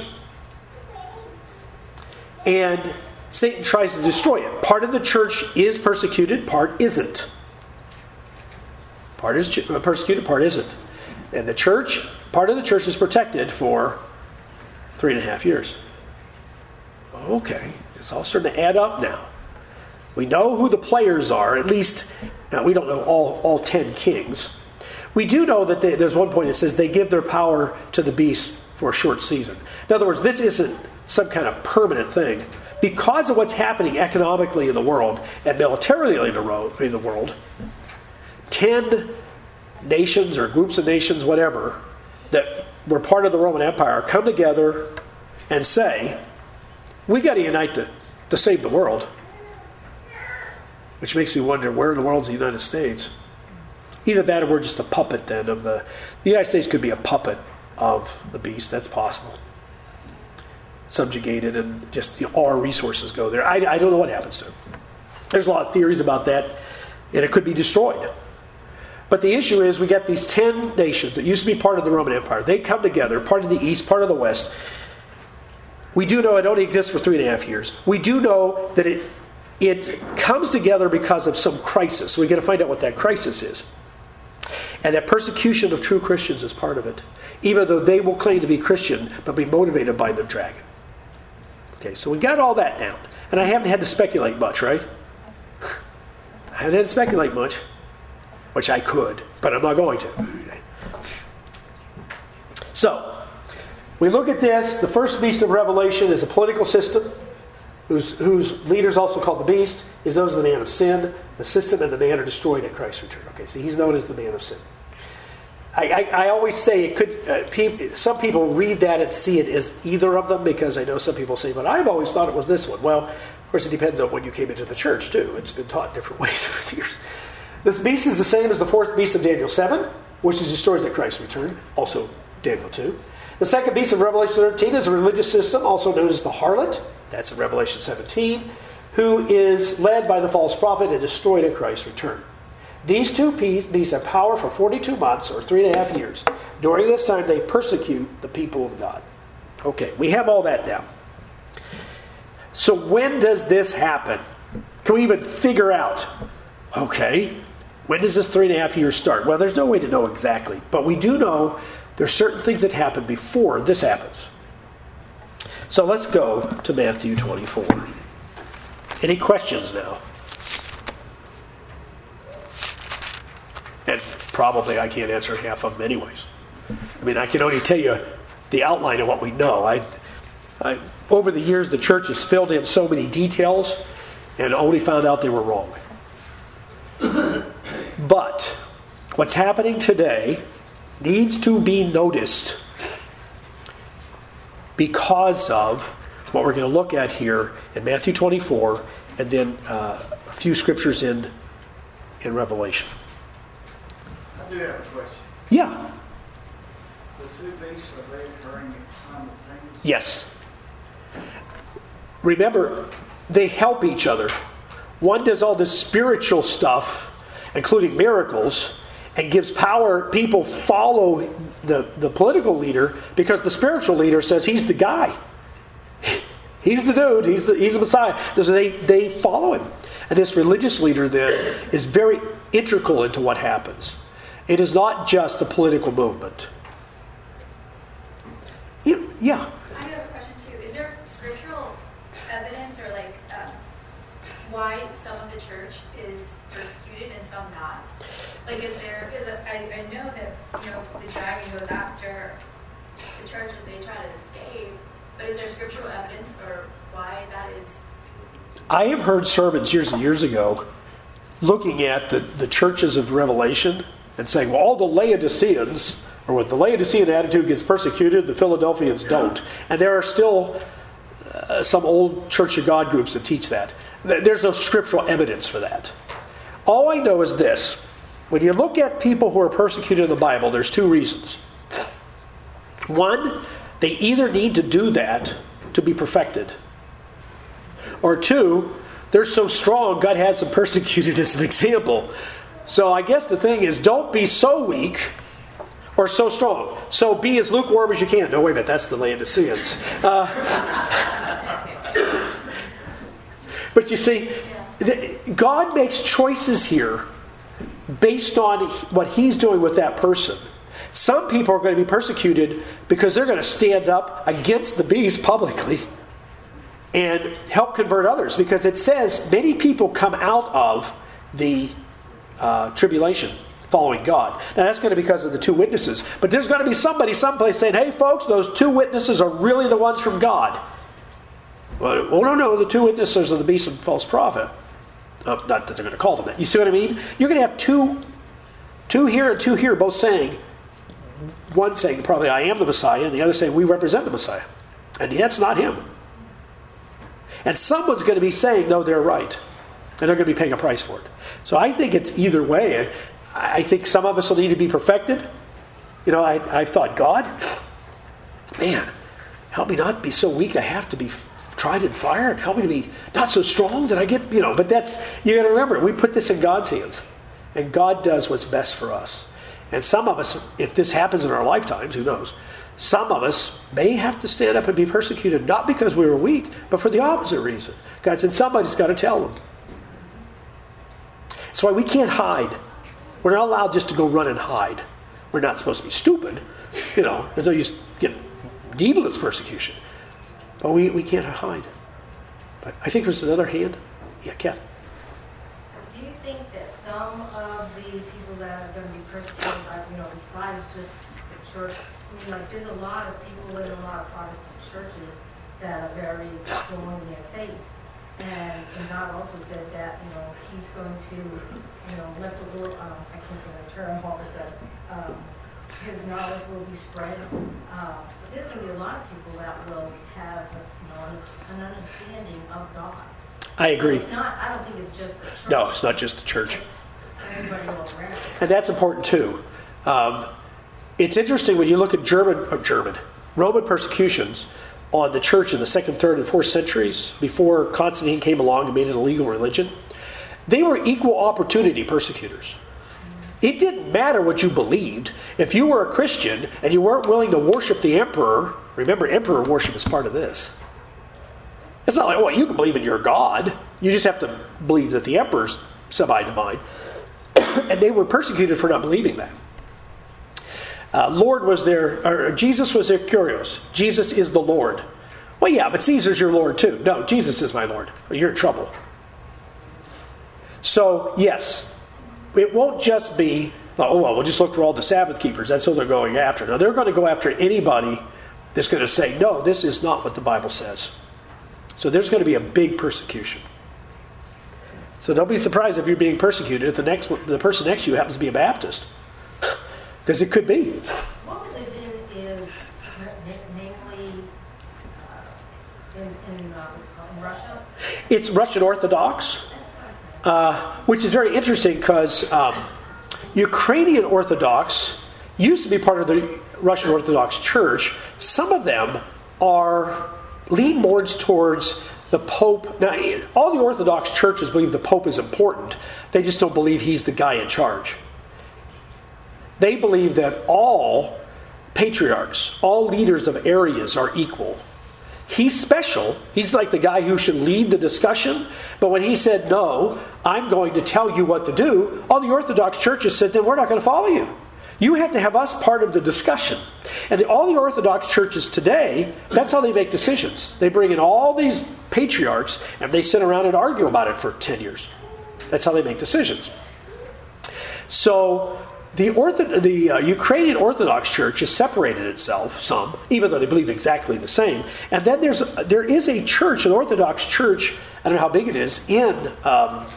And Satan tries to destroy it. Part of the church is persecuted, part isn't. Part is persecuted, part isn't. And the church, part of the church is protected for three and a half years. Okay, it's all starting to add up now. We know who the players are, at least, now we don't know all, all ten kings. We do know that they, there's one point that says they give their power to the beast for a short season. In other words, this isn't some kind of permanent thing. Because of what's happening economically in the world and militarily in the, ro- in the world, ten nations or groups of nations, whatever, that were part of the Roman Empire come together and say, we got to unite to, to save the world. Which makes me wonder, where in the world is the United States? Either that or we're just a puppet then of the... The United States could be a puppet of the beast. That's possible. Subjugated and just, you know, all our resources go there. I, I don't know what happens to it. There's a lot of theories about that, and it could be destroyed. But the issue is we got these ten nations that used to be part of the Roman Empire. They come together, part of the East, part of the West. We do know it only exists for three and a half years. We do know that it it comes together because of some crisis. So we got to find out what that crisis is. And that persecution of true Christians is part of it. Even though they will claim to be Christian, but be motivated by the dragon. Okay, so we got all that down. And I haven't had to speculate much, right? I haven't had to speculate much. Which I could, but I'm not going to. Okay. So, we look at this. The first beast of Revelation is a political system, whose, whose leader is also called the beast. He's known as the man of sin. The system and the man are destroyed at Christ's return. Okay, so he's known as the man of sin. I, I, I always say it could. Uh, pe- some people read that and see it as either of them, because I know some people say, but I've always thought it was this one. Well, of course, it depends on when you came into the church, too. It's been taught different ways over the years. This beast is the same as the fourth beast of Daniel seven, which is destroyed at Christ's return, also Daniel two. The second beast of Revelation thirteen is a religious system, also known as the harlot. That's in Revelation seventeen, who is led by the false prophet and destroyed at Christ's return. These two beasts have power for forty-two months, or three and a half years. During this time, they persecute the people of God. Okay, we have all that down. So when does this happen? Can we even figure out, okay, when does this three and a half years start? Well, there's no way to know exactly, but we do know there's certain things that happen before this happens. So let's go to Matthew twenty-four. Any questions now? And probably I can't answer half of them anyways. I mean, I can only tell you the outline of what we know. I, I, over the years, the church has filled in so many details and only found out they were wrong. But what's happening today needs to be noticed because of what we're going to look at here in Matthew twenty-four, and then uh, a few scriptures in in Revelation.
I do have a question.
Yeah.
The two beasts, are they occurring simultaneously?
Yes. Remember, they help each other. One does all this spiritual stuff, including miracles, and gives power. People follow the, the political leader because the spiritual leader says he's the guy. He's the dude. He's the he's the Messiah. So they, they follow him. And this religious leader then is very integral into what happens. It is not just a political movement. You, yeah.
I have a question too. Is there scriptural evidence or like um, why some of the church is persecuted and some not? Like is there, is a, I, I know that, you know, the dragon goes after the church as they try to escape, but is there scriptural evidence for why that is?
I have heard sermons years and years ago looking at the, the churches of Revelation and saying, well, all the Laodiceans, or what the Laodicean attitude gets persecuted, the Philadelphians don't. And there are still uh, some old Church of God groups that teach that. There's no scriptural evidence for that. All I know is this. When you look at people who are persecuted in the Bible, there's two reasons. One, they either need to do that to be perfected. Or two, they're so strong, God has them persecuted as an example. So I guess the thing is, don't be so weak or so strong. So be as lukewarm as you can. No, wait a minute, that's the Laodiceans. Uh, but you see, God makes choices here based on what He's doing with that person. Some people are going to be persecuted because they're going to stand up against the beast publicly and help convert others. Because it says many people come out of the uh, tribulation following God. Now that's going to be because of the two witnesses. But there's going to be somebody someplace saying, hey folks, those two witnesses are really the ones from God. Well, well no, no, the two witnesses are the beast and false prophet. Uh, not that they're going to call them that. You see what I mean? You're going to have two, two here and two here both saying, one saying probably I am the Messiah, and the other saying we represent the Messiah. And that's not him. And someone's going to be saying, no, they're right. And they're going to be paying a price for it. So I think it's either way. And I think some of us will need to be perfected. You know, I, I've thought, God, man, help me not be so weak I have to be tried in fire, and help me to be not so strong that I get, you know. But that's, you got to remember, we put this in God's hands. And God does what's best for us. And some of us, if this happens in our lifetimes, who knows, some of us may have to stand up and be persecuted, not because we were weak, but for the opposite reason. God said, somebody's got to tell them. That's why we can't hide. We're not allowed just to go run and hide. We're not supposed to be stupid. You know, there's no use get needless persecution. But we, we can't hide. But I think there's another hand. Yeah, Kath.
Do you think that some of the people that are going to be persecuted, like, you know, besides just the church, I mean, like, there's a lot of people in a lot of Protestant churches that are very strong in their faith. And, and God also said that, you know, He's going to, you know, let the Lord, um, I can't think of the term, what was that? Um, His knowledge will be spread. Uh, but there's going to be a lot of people that will have, you know, an understanding of God.
I agree.
So it's not, I don't think it's just the church.
No, it's not just the church.
It's everybody all around.
And that's important too. Um, it's interesting when you look at German, or German, Roman persecutions on the church in the second, third, and fourth centuries, before Constantine came along and made it a legal religion. They were equal opportunity persecutors. It didn't matter what you believed. If you were a Christian and you weren't willing to worship the emperor, remember, emperor worship is part of this. It's not like, well, you can believe in your God. You just have to believe that the emperor's semi-divine. And they were persecuted for not believing that. Uh, Lord was their, or Jesus was their kurios. Jesus is the Lord. Well, yeah, but Caesar's your Lord too. No, Jesus is my Lord. Well, you're in trouble. So, yes, it won't just be, oh, well, we'll just look for all the Sabbath keepers. That's who they're going after. No, they're going to go after anybody that's going to say, no, this is not what the Bible says. So there's going to be a big persecution. So don't be surprised if you're being persecuted if the next the person next to you happens to be a Baptist. Because it could be.
What religion is namely uh, in, in, uh, what's it called, in Russia?
It's Russian Orthodox, uh, which is very interesting because um, Ukrainian Orthodox used to be part of the Russian Orthodox Church. Some of them are lean more towards the Pope. Now, all the Orthodox churches believe the Pope is important. They just don't believe he's the guy in charge. They believe that all patriarchs, all leaders of areas are equal. He's special. He's like the guy who should lead the discussion. But when he said, no, I'm going to tell you what to do, all the Orthodox churches said, then we're not going to follow you. You have to have us part of the discussion. And all the Orthodox churches today, that's how they make decisions. They bring in all these patriarchs and they sit around and argue about it for ten years. That's how they make decisions. So the, Ortho- the uh, Ukrainian Orthodox Church has separated itself some, even though they believe exactly the same. And then there's there is a church, an Orthodox church, I don't know how big it is, in um,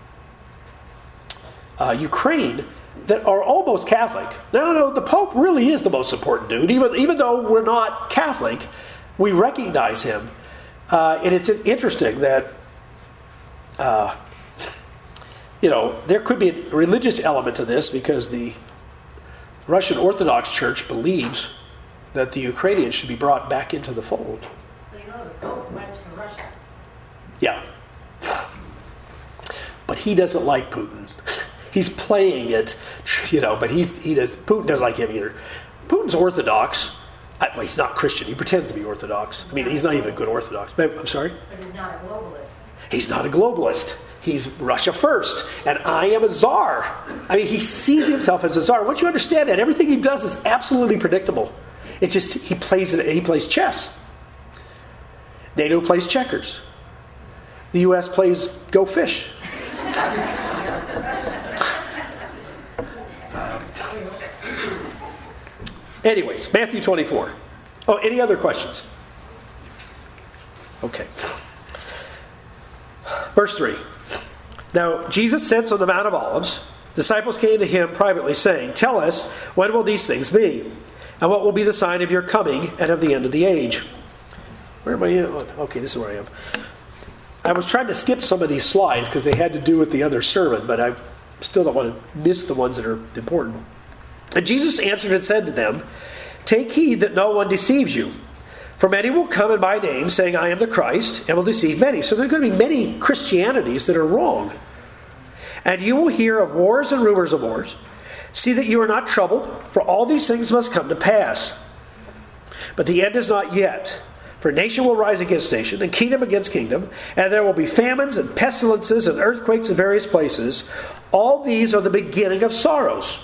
uh, Ukraine, that are almost Catholic. No, no, the Pope really is the most important dude. Even, even though we're not Catholic, we recognize him. Uh, and it's interesting that, uh, you know, there could be a religious element to this because the Russian Orthodox Church believes that the Ukrainians should be brought back into the fold.
So you know the Pope went to Russia.
Yeah. But he doesn't like Putin. He's playing it, you know, but he's, he does. Putin doesn't like him either. Putin's Orthodox. I, well, he's not Christian. He pretends to be Orthodox. I mean, he's not even a good Orthodox. I'm sorry?
But he's not a globalist.
He's not a globalist. He's Russia first. And I am a czar. I mean, he sees himself as a czar. Once you understand that, everything he does is absolutely predictable. It's just, he plays it. He plays chess. NATO plays checkers. The U S plays go fish. Anyways, Matthew twenty-four. Oh, any other questions? Okay. Verse three. Now, Jesus sits on the Mount of Olives. Disciples came to him privately, saying, tell us, when will these things be? And what will be the sign of your coming and of the end of the age? Where am I? Oh, okay, this is where I am. I was trying to skip some of these slides because they had to do with the other sermon, but I still don't want to miss the ones that are important. And Jesus answered and said to them, take heed that no one deceives you. For many will come in my name, saying, I am the Christ, and will deceive many. So there are going to be many Christianities that are wrong. And you will hear of wars and rumors of wars. See that you are not troubled, for all these things must come to pass. But the end is not yet. For nation will rise against nation, and kingdom against kingdom, and there will be famines and pestilences and earthquakes in various places. All these are the beginning of sorrows.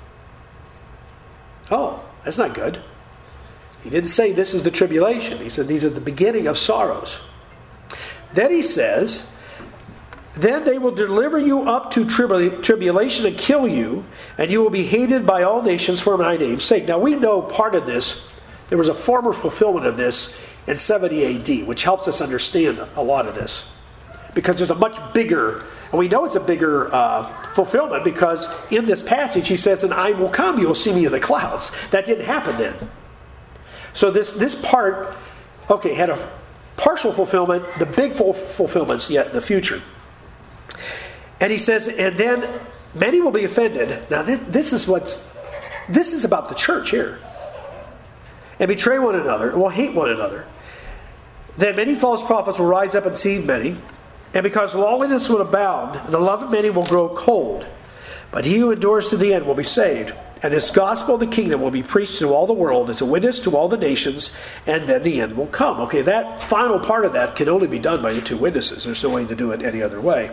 Oh, that's not good. He didn't say this is the tribulation. He said these are the beginning of sorrows. Then he says, then they will deliver you up to tribula- tribulation and kill you, and you will be hated by all nations for my name's sake. Now we know part of this. There was a former fulfillment of this in seventy A D, which helps us understand a lot of this. Because there's a much bigger, and we know it's a bigger uh, fulfillment because in this passage he says, and I will come, you will see me in the clouds. That didn't happen then. So this, this part, okay, had a partial fulfillment, the big full fulfillment's yet in the future. And he says, and then many will be offended. Now this, this is what's, this is about the church here. And betray one another, and will hate one another. Then many false prophets will rise up and deceive many. And because lawlessness will abound, the love of many will grow cold. But he who endures to the end will be saved. And this gospel of the kingdom will be preached to all the world as a witness to all the nations, and then the end will come. Okay, that final part of that can only be done by the two witnesses. There's no way to do it any other way.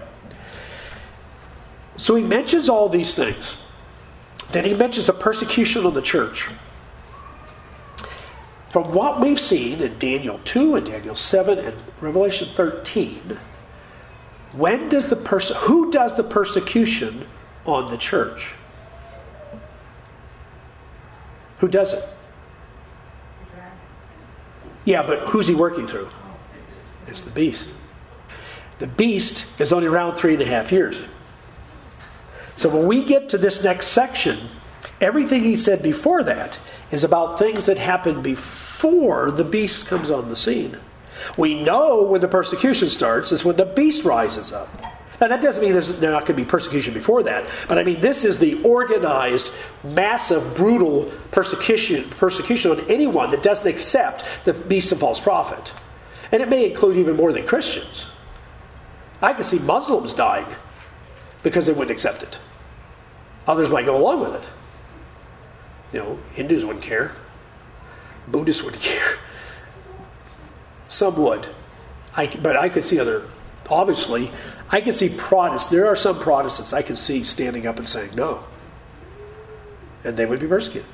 So he mentions all these things. Then he mentions the persecution of the church. From what we've seen in Daniel two and Daniel seven and Revelation thirteen, when does the perse- who does the persecution on the church? Who does it? Yeah, but who's he working through? It's the beast. The beast is only around three and a half years. So when we get to this next section, everything he said before that is about things that happened before the beast comes on the scene. We know when the persecution starts is when the beast rises up. Now that doesn't mean there's not going to be persecution before that, but I mean this is the organized, massive, brutal persecution persecution on anyone that doesn't accept the beast and false prophet. And it may include even more than Christians. I can see Muslims dying because they wouldn't accept it. Others might go along with it. You know, Hindus wouldn't care. Buddhists wouldn't care. Some would. I, but I could see other, obviously, I can see Protestants. There are some Protestants I can see standing up and saying no. And they would be persecuted.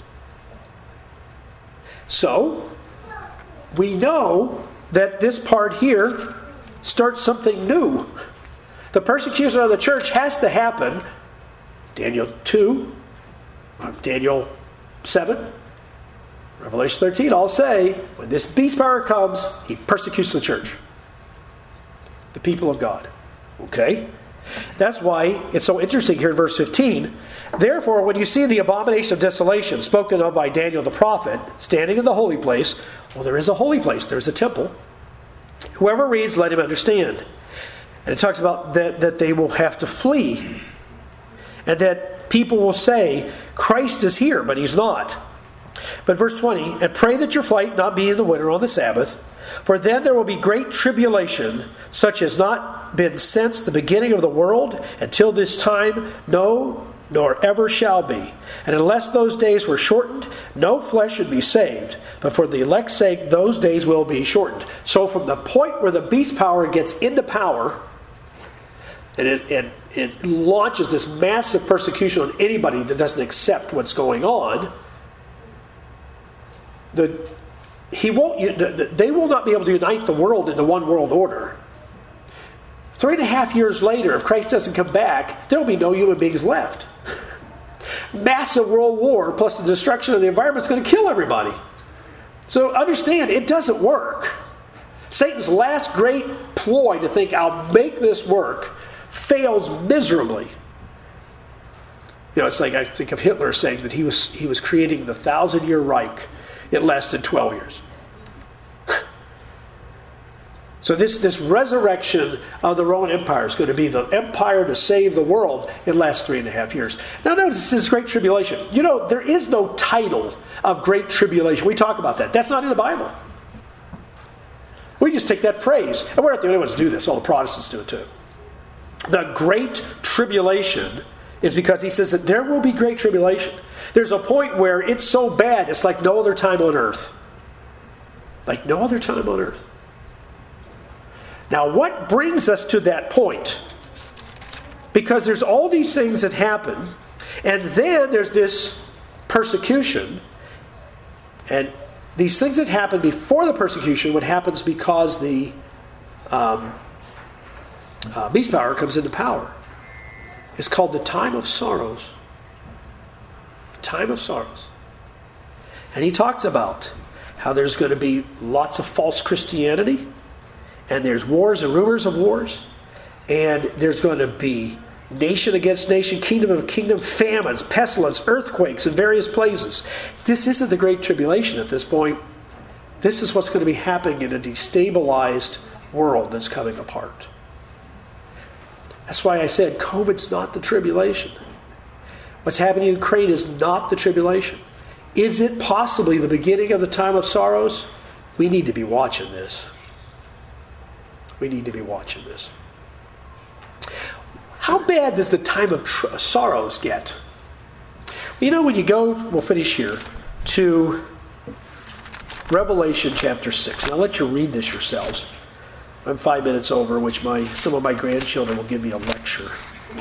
So, we know that this part here starts something new. The persecution of the church has to happen. Daniel two, Daniel seven, Revelation thirteen all say, when this beast power comes, he persecutes the church. The people of God. Okay? That's why it's so interesting here in verse fifteen. Therefore, when you see the abomination of desolation spoken of by Daniel the prophet, standing in the holy place, well, there is a holy place, there's a temple. Whoever reads, let him understand. And it talks about that, that they will have to flee. And that people will say, Christ is here, but he's not. But verse twenty, and pray that your flight not be in the winter on the Sabbath, for then there will be great tribulation, such as not been since the beginning of the world until this time, no, nor ever shall be. And unless those days were shortened, no flesh should be saved. But for the elect's sake, those days will be shortened. So from the point where the beast power gets into power, and it, it, it launches this massive persecution on anybody that doesn't accept what's going on, the he won't. They will not be able to unite the world into one world order. Three and a half years later, if Christ doesn't come back, there will be no human beings left. Massive world war plus the destruction of the environment is going to kill everybody. So understand, it doesn't work. Satan's last great ploy to think, I'll make this work, fails miserably. You know, it's like I think of Hitler saying that he was he was creating the thousand-year Reich. It lasted twelve years. So this, this resurrection of the Roman Empire is going to be the empire to save the world. It lasts three and a half years. Now notice this is Great Tribulation. You know, there is no title of Great Tribulation. We talk about that. That's not in the Bible. We just take that phrase. And we're not the only ones to do this. All the Protestants do it too. The Great Tribulation is because he says that there will be Great Tribulation. There's a point where it's so bad, it's like no other time on earth. Like no other time on earth. Now, what brings us to that point? Because there's all these things that happen, and then there's this persecution, and these things that happen before the persecution, what happens because the um, uh, beast power comes into power, is called the time of sorrows. Time of sorrows. And he talks about how there's going to be lots of false Christianity, and there's wars and rumors of wars, and there's going to be nation against nation, kingdom of kingdom, famines, pestilence, earthquakes in various places. This isn't the Great Tribulation at this point. This is what's going to be happening in a destabilized world that's coming apart. That's why I said COVID's not the tribulation. What's happening in Ukraine is not the tribulation. Is it possibly the beginning of the time of sorrows? We need to be watching this. We need to be watching this. How bad does the time of tr- sorrows get? You know, when you go, we'll finish here, to Revelation chapter six. And I'll let you read this yourselves. I'm five minutes over, which my some of my grandchildren will give me a lecture.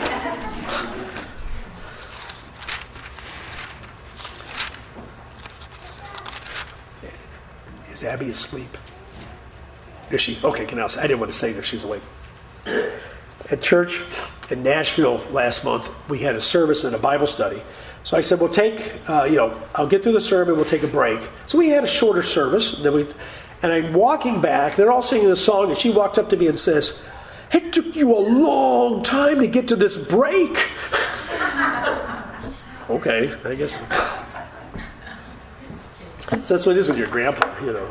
Is Abby asleep? Is she? Okay, can I, I didn't want to say that she's awake. At church in Nashville last month, we had a service and a Bible study. So I said, we'll take, uh, you know, I'll get through the sermon, we'll take a break. So we had a shorter service. And, then we, and I'm walking back, they're all singing the song, and she walked up to me and says, it took you a long time to get to this break. Okay, I guess. So that's what it is with your grandpa, you know.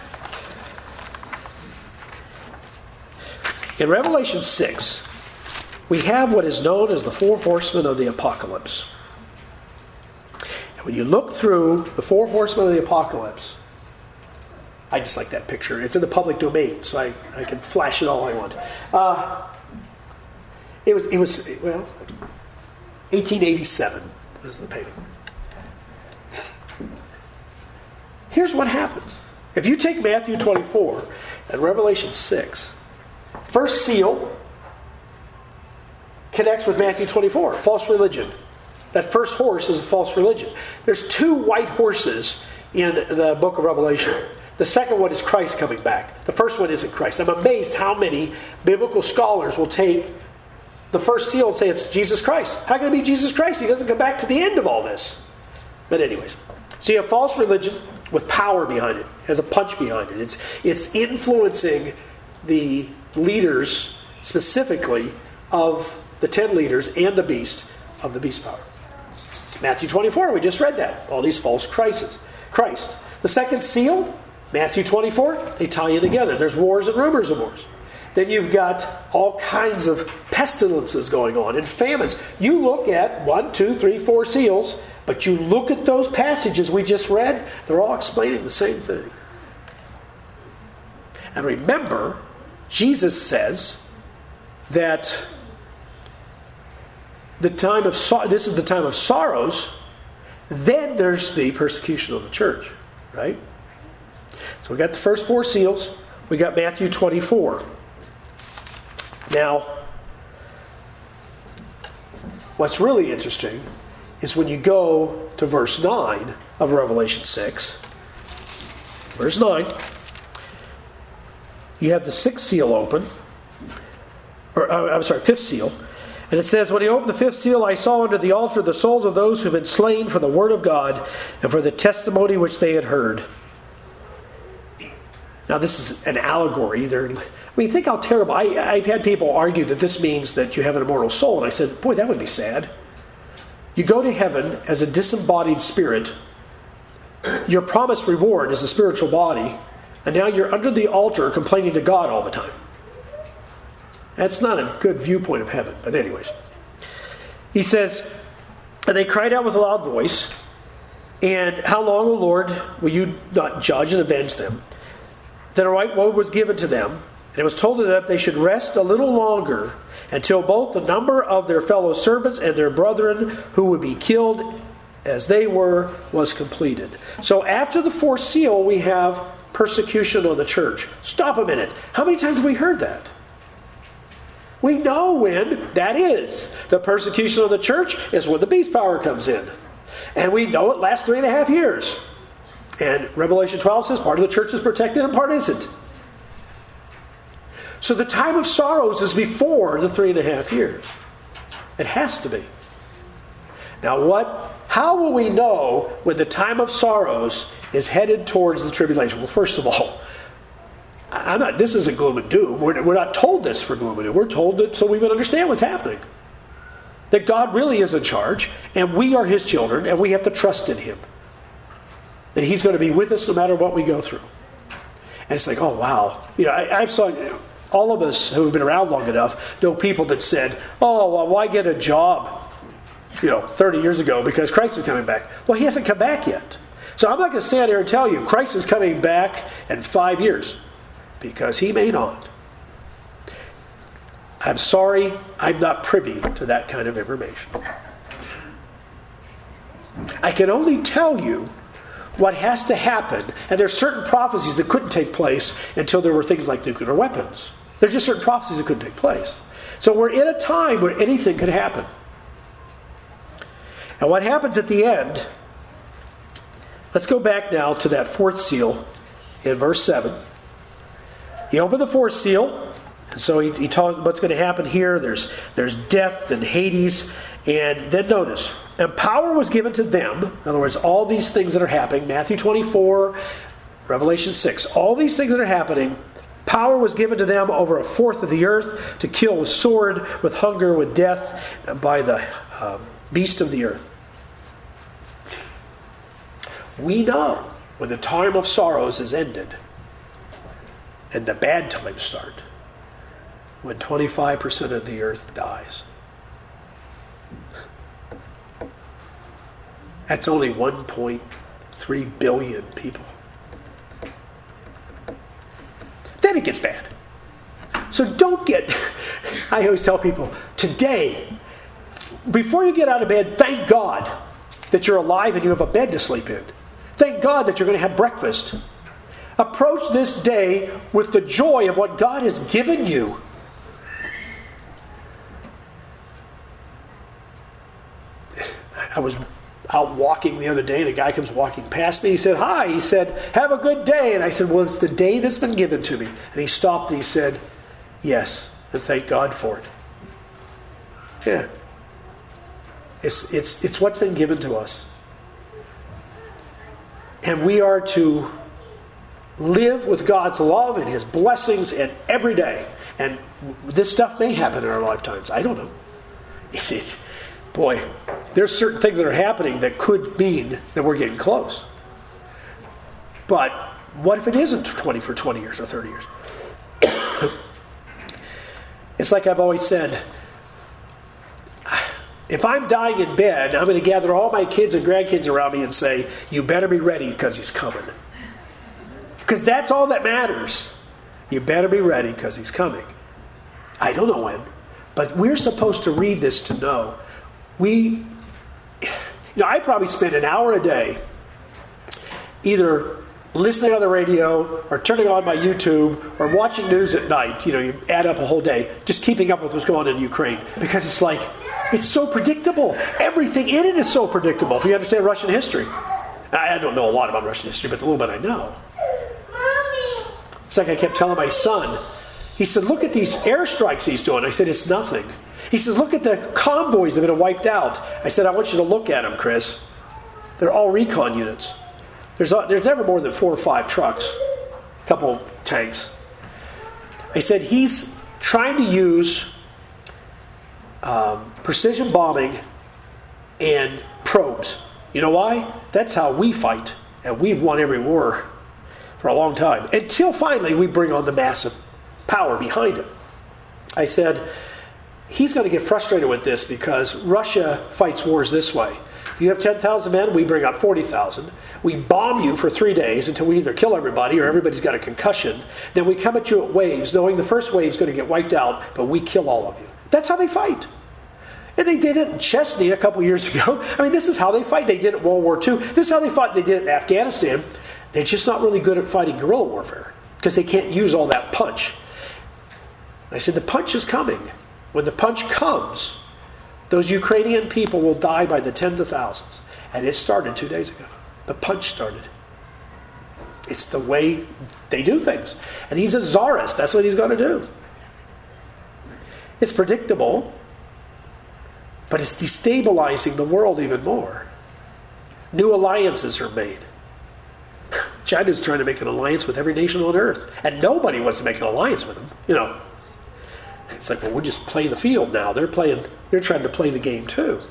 In Revelation six, we have what is known as the four horsemen of the apocalypse. And when you look through the four horsemen of the apocalypse, I just like that picture. It's in the public domain, so I, I can flash it all I want. Uh, it was, it was well, eighteen eighty-seven was the painting. Here's what happens. If you take Matthew twenty-four and Revelation six, first seal connects with Matthew twenty-four, false religion. That first horse is a false religion. There's two white horses in the book of Revelation. The second one is Christ coming back. The first one isn't Christ. I'm amazed how many biblical scholars will take the first seal and say it's Jesus Christ. How can it be Jesus Christ? He doesn't come back to the end of all this. But anyways, so you have false religion with power behind it. It has a punch behind it. It's, it's influencing the leaders, specifically of the ten leaders and the beast of the beast power. Matthew twenty-four, we just read that. All these false Christs. Christ. The second seal, Matthew twenty-four, they tie in together. There's wars and rumors of wars. Then you've got all kinds of pestilences going on and famines. You look at one, two, three, four seals, but you look at those passages we just read, they're all explaining the same thing. And remember, Jesus says that the time of sor- this is the time of sorrows, then there's the persecution of the church, right? So we got the first four seals. We got Matthew twenty-four. Now, what's really interesting is when you go to verse nine of Revelation six. Verse nine. You have the sixth seal open. Or, I'm sorry, fifth seal. And it says, when he opened the fifth seal, I saw under the altar the souls of those who have been slain for the word of God and for the testimony which they had heard. Now, this is an allegory. They're, I mean, think how terrible. I, I've had people argue that this means that you have an immortal soul. And I said, boy, that would be sad. You go to heaven as a disembodied spirit. Your promised reward is a spiritual body. And now you're under the altar complaining to God all the time. That's not a good viewpoint of heaven. But anyways. He says, and they cried out with a loud voice, and how long, O Lord, will you not judge and avenge them? Then a right woe was given to them, and it was told to them they should rest a little longer until both the number of their fellow servants and their brethren who would be killed as they were was completed. So after the fourth seal, we have persecution on the church. Stop a minute. How many times have we heard that? We know when that is. The persecution of the church is when the beast power comes in. And we know it lasts three and a half years. And Revelation twelve says part of the church is protected and part isn't. So the time of sorrows is before the three and a half years. It has to be. Now what? How will we know when the time of sorrows is headed towards the tribulation? Well, first of all, I'm not. This isn't gloom and doom. We're, we're not told this for gloom and doom. We're told it so we would understand what's happening. That God really is in charge, and we are His children, and we have to trust in Him. That He's going to be with us no matter what we go through. And it's like, oh wow, you know, I, I've saw all of us who have been around long enough know people that said, oh, well, why get a job, you know, thirty years ago because Christ is coming back. Well, He hasn't come back yet. So I'm not going to stand here and tell you Christ is coming back in five years. Because He may not. I'm sorry, I'm not privy to that kind of information. I can only tell you what has to happen. And there's certain prophecies that couldn't take place until there were things like nuclear weapons. There's just certain prophecies that couldn't take place. So we're in a time where anything could happen. And what happens at the end, let's go back now to that fourth seal in verse seven. He opened the fourth seal, and so he, he taught what's going to happen here. There's, there's death and Hades. And then notice, and power was given to them. In other words, all these things that are happening, Matthew twenty-four, Revelation six, all these things that are happening, power was given to them over a fourth of the earth to kill with sword, with hunger, with death, by the uh, beast of the earth. We know when the time of sorrows is ended, and the bad times start, when twenty-five percent of the earth dies. That's only one point three billion people. Then it gets bad. So don't get, I always tell people, today, before you get out of bed, thank God that you're alive and you have a bed to sleep in. Thank God that you're going to have breakfast. Approach this day with the joy of what God has given you. I was out walking the other day, and a guy comes walking past me. He said, "Hi." He said, "Have a good day." And I said, "Well, it's the day that's been given to me." And he stopped and he said, "Yes, and thank God for it." Yeah. It's, it's, it's what's been given to us. And we are to live with God's love and His blessings and every day. And this stuff may happen in our lifetimes. I don't know. Is it? Boy, there's certain things that are happening that could mean that we're getting close. But what if it isn't twenty for twenty years or thirty years? It's like I've always said, if I'm dying in bed, I'm going to gather all my kids and grandkids around me and say, "You better be ready because He's coming." Because that's all that matters. You better be ready because He's coming. I don't know when, but we're supposed to read this to know. We, you know, I probably spend an hour a day either listening on the radio or turning on my YouTube or watching news at night. You know, you add up a whole day, just keeping up with what's going on in Ukraine. Because it's like, it's so predictable. Everything in it is so predictable. If you understand Russian history. I don't know a lot about Russian history, but the little bit I know. It's like I kept telling my son. He said, "Look at these airstrikes he's doing." I said, "It's nothing." He says, "Look at the convoys that have been wiped out." I said, "I want you to look at them, Chris. They're all recon units. There's, there's never more than four or five trucks, a couple tanks." I said, he's trying to use um, precision bombing and probes. You know why? That's how we fight. And we've won every war for a long time. Until finally we bring on the massive power behind it. I said, he's going to get frustrated with this because Russia fights wars this way. If you have ten thousand men, we bring up forty thousand. We bomb you for three days until we either kill everybody or everybody's got a concussion. Then we come at you at waves, knowing the first wave's going to get wiped out, but we kill all of you. That's how they fight. And they did it in Chechnya a couple years ago. I mean, this is how they fight. They did it in World War Two. This is how they fought. They did it in Afghanistan. They're just not really good at fighting guerrilla warfare because they can't use all that punch. And I said, the punch is coming. When the punch comes, those Ukrainian people will die by the tens of thousands. And it started two days ago. The punch started. It's the way they do things. And he's a czarist. That's what he's going to do. It's predictable, but it's destabilizing the world even more. New alliances are made. China's trying to make an alliance with every nation on earth. And nobody wants to make an alliance with them. You know, it's like, well, we'll just play the field now. They're playing, they're trying to play the game too.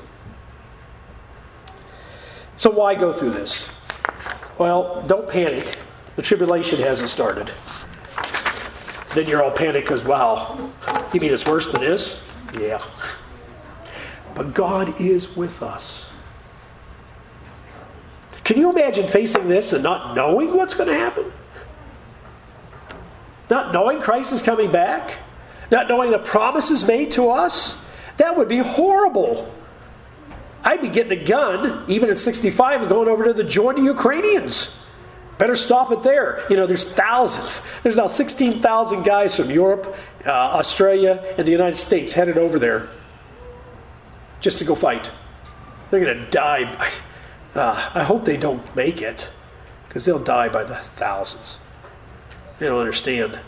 So why go through this? Well, don't panic. The tribulation hasn't started. Then you're all panicked because, wow, you mean it's worse than this? Yeah. But God is with us. Can you imagine facing this and not knowing what's going to happen? Not knowing Christ is coming back? Not knowing the promises made to us? That would be horrible. I'd be getting a gun, even at sixty-five, and going over to the join the Ukrainians. Better stop it there. You know, there's thousands. There's now sixteen thousand guys from Europe, uh, Australia, and the United States headed over there just to go fight. They're going to die. Uh, I hope they don't make it, because they'll die by the thousands. They don't understand.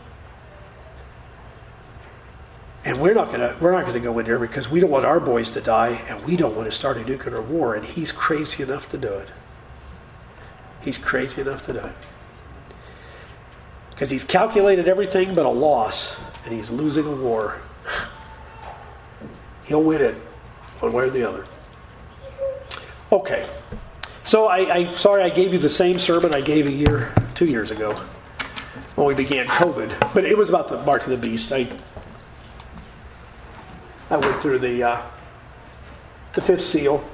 And we're not gonna we're not gonna go in there because we don't want our boys to die, and we don't want to start a nuclear war. And he's crazy enough to do it. He's crazy enough to do it because he's calculated everything but a loss, and he's losing a war. He'll win it one way or the other. Okay. So I, I sorry I gave you the same sermon I gave a year, two years ago when we began COVID, but it was about the mark of the beast. I I went through the uh, the fifth seal.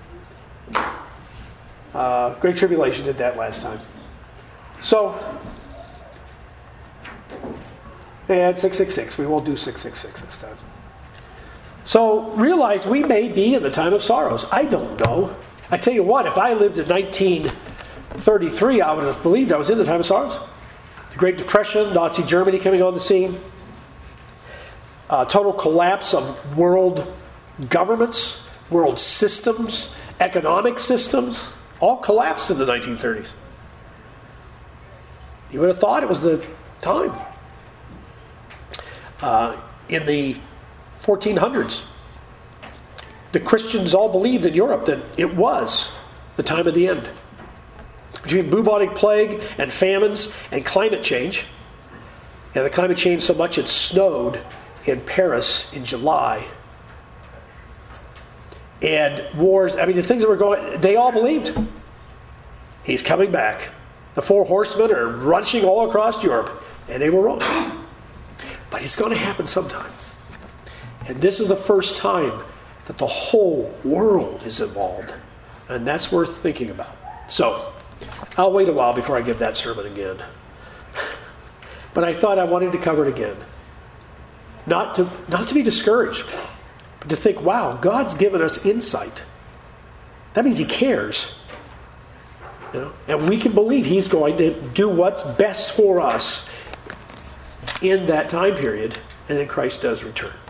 Uh, Great Tribulation did that last time. So they had six six six. We won't do six six six this time. So realize we may be in the time of sorrows. I don't know. I tell you what, if I lived in nineteen thirty-three, I would have believed I was in the time of sorrows. The Great Depression, Nazi Germany coming on the scene. Uh, total collapse of world governments, world systems, economic systems, all collapsed in the nineteen thirties. You would have thought it was the time. Uh, in the fourteen hundreds, the Christians all believed in Europe that it was the time of the end. Between bubonic plague and famines and climate change, and the climate changed so much it snowed in Paris in July. And wars, I mean, the things that were going, they all believed. He's coming back. The four horsemen are rushing all across Europe. And they were wrong. But it's going to happen sometime. And this is the first time that the whole world is involved. And that's worth thinking about. So, I'll wait a while before I give that sermon again. But I thought I wanted to cover it again. Not to, not to be discouraged, but to think, wow, God's given us insight. That means He cares. You know? And we can believe He's going to do what's best for us in that time period, and then Christ does return.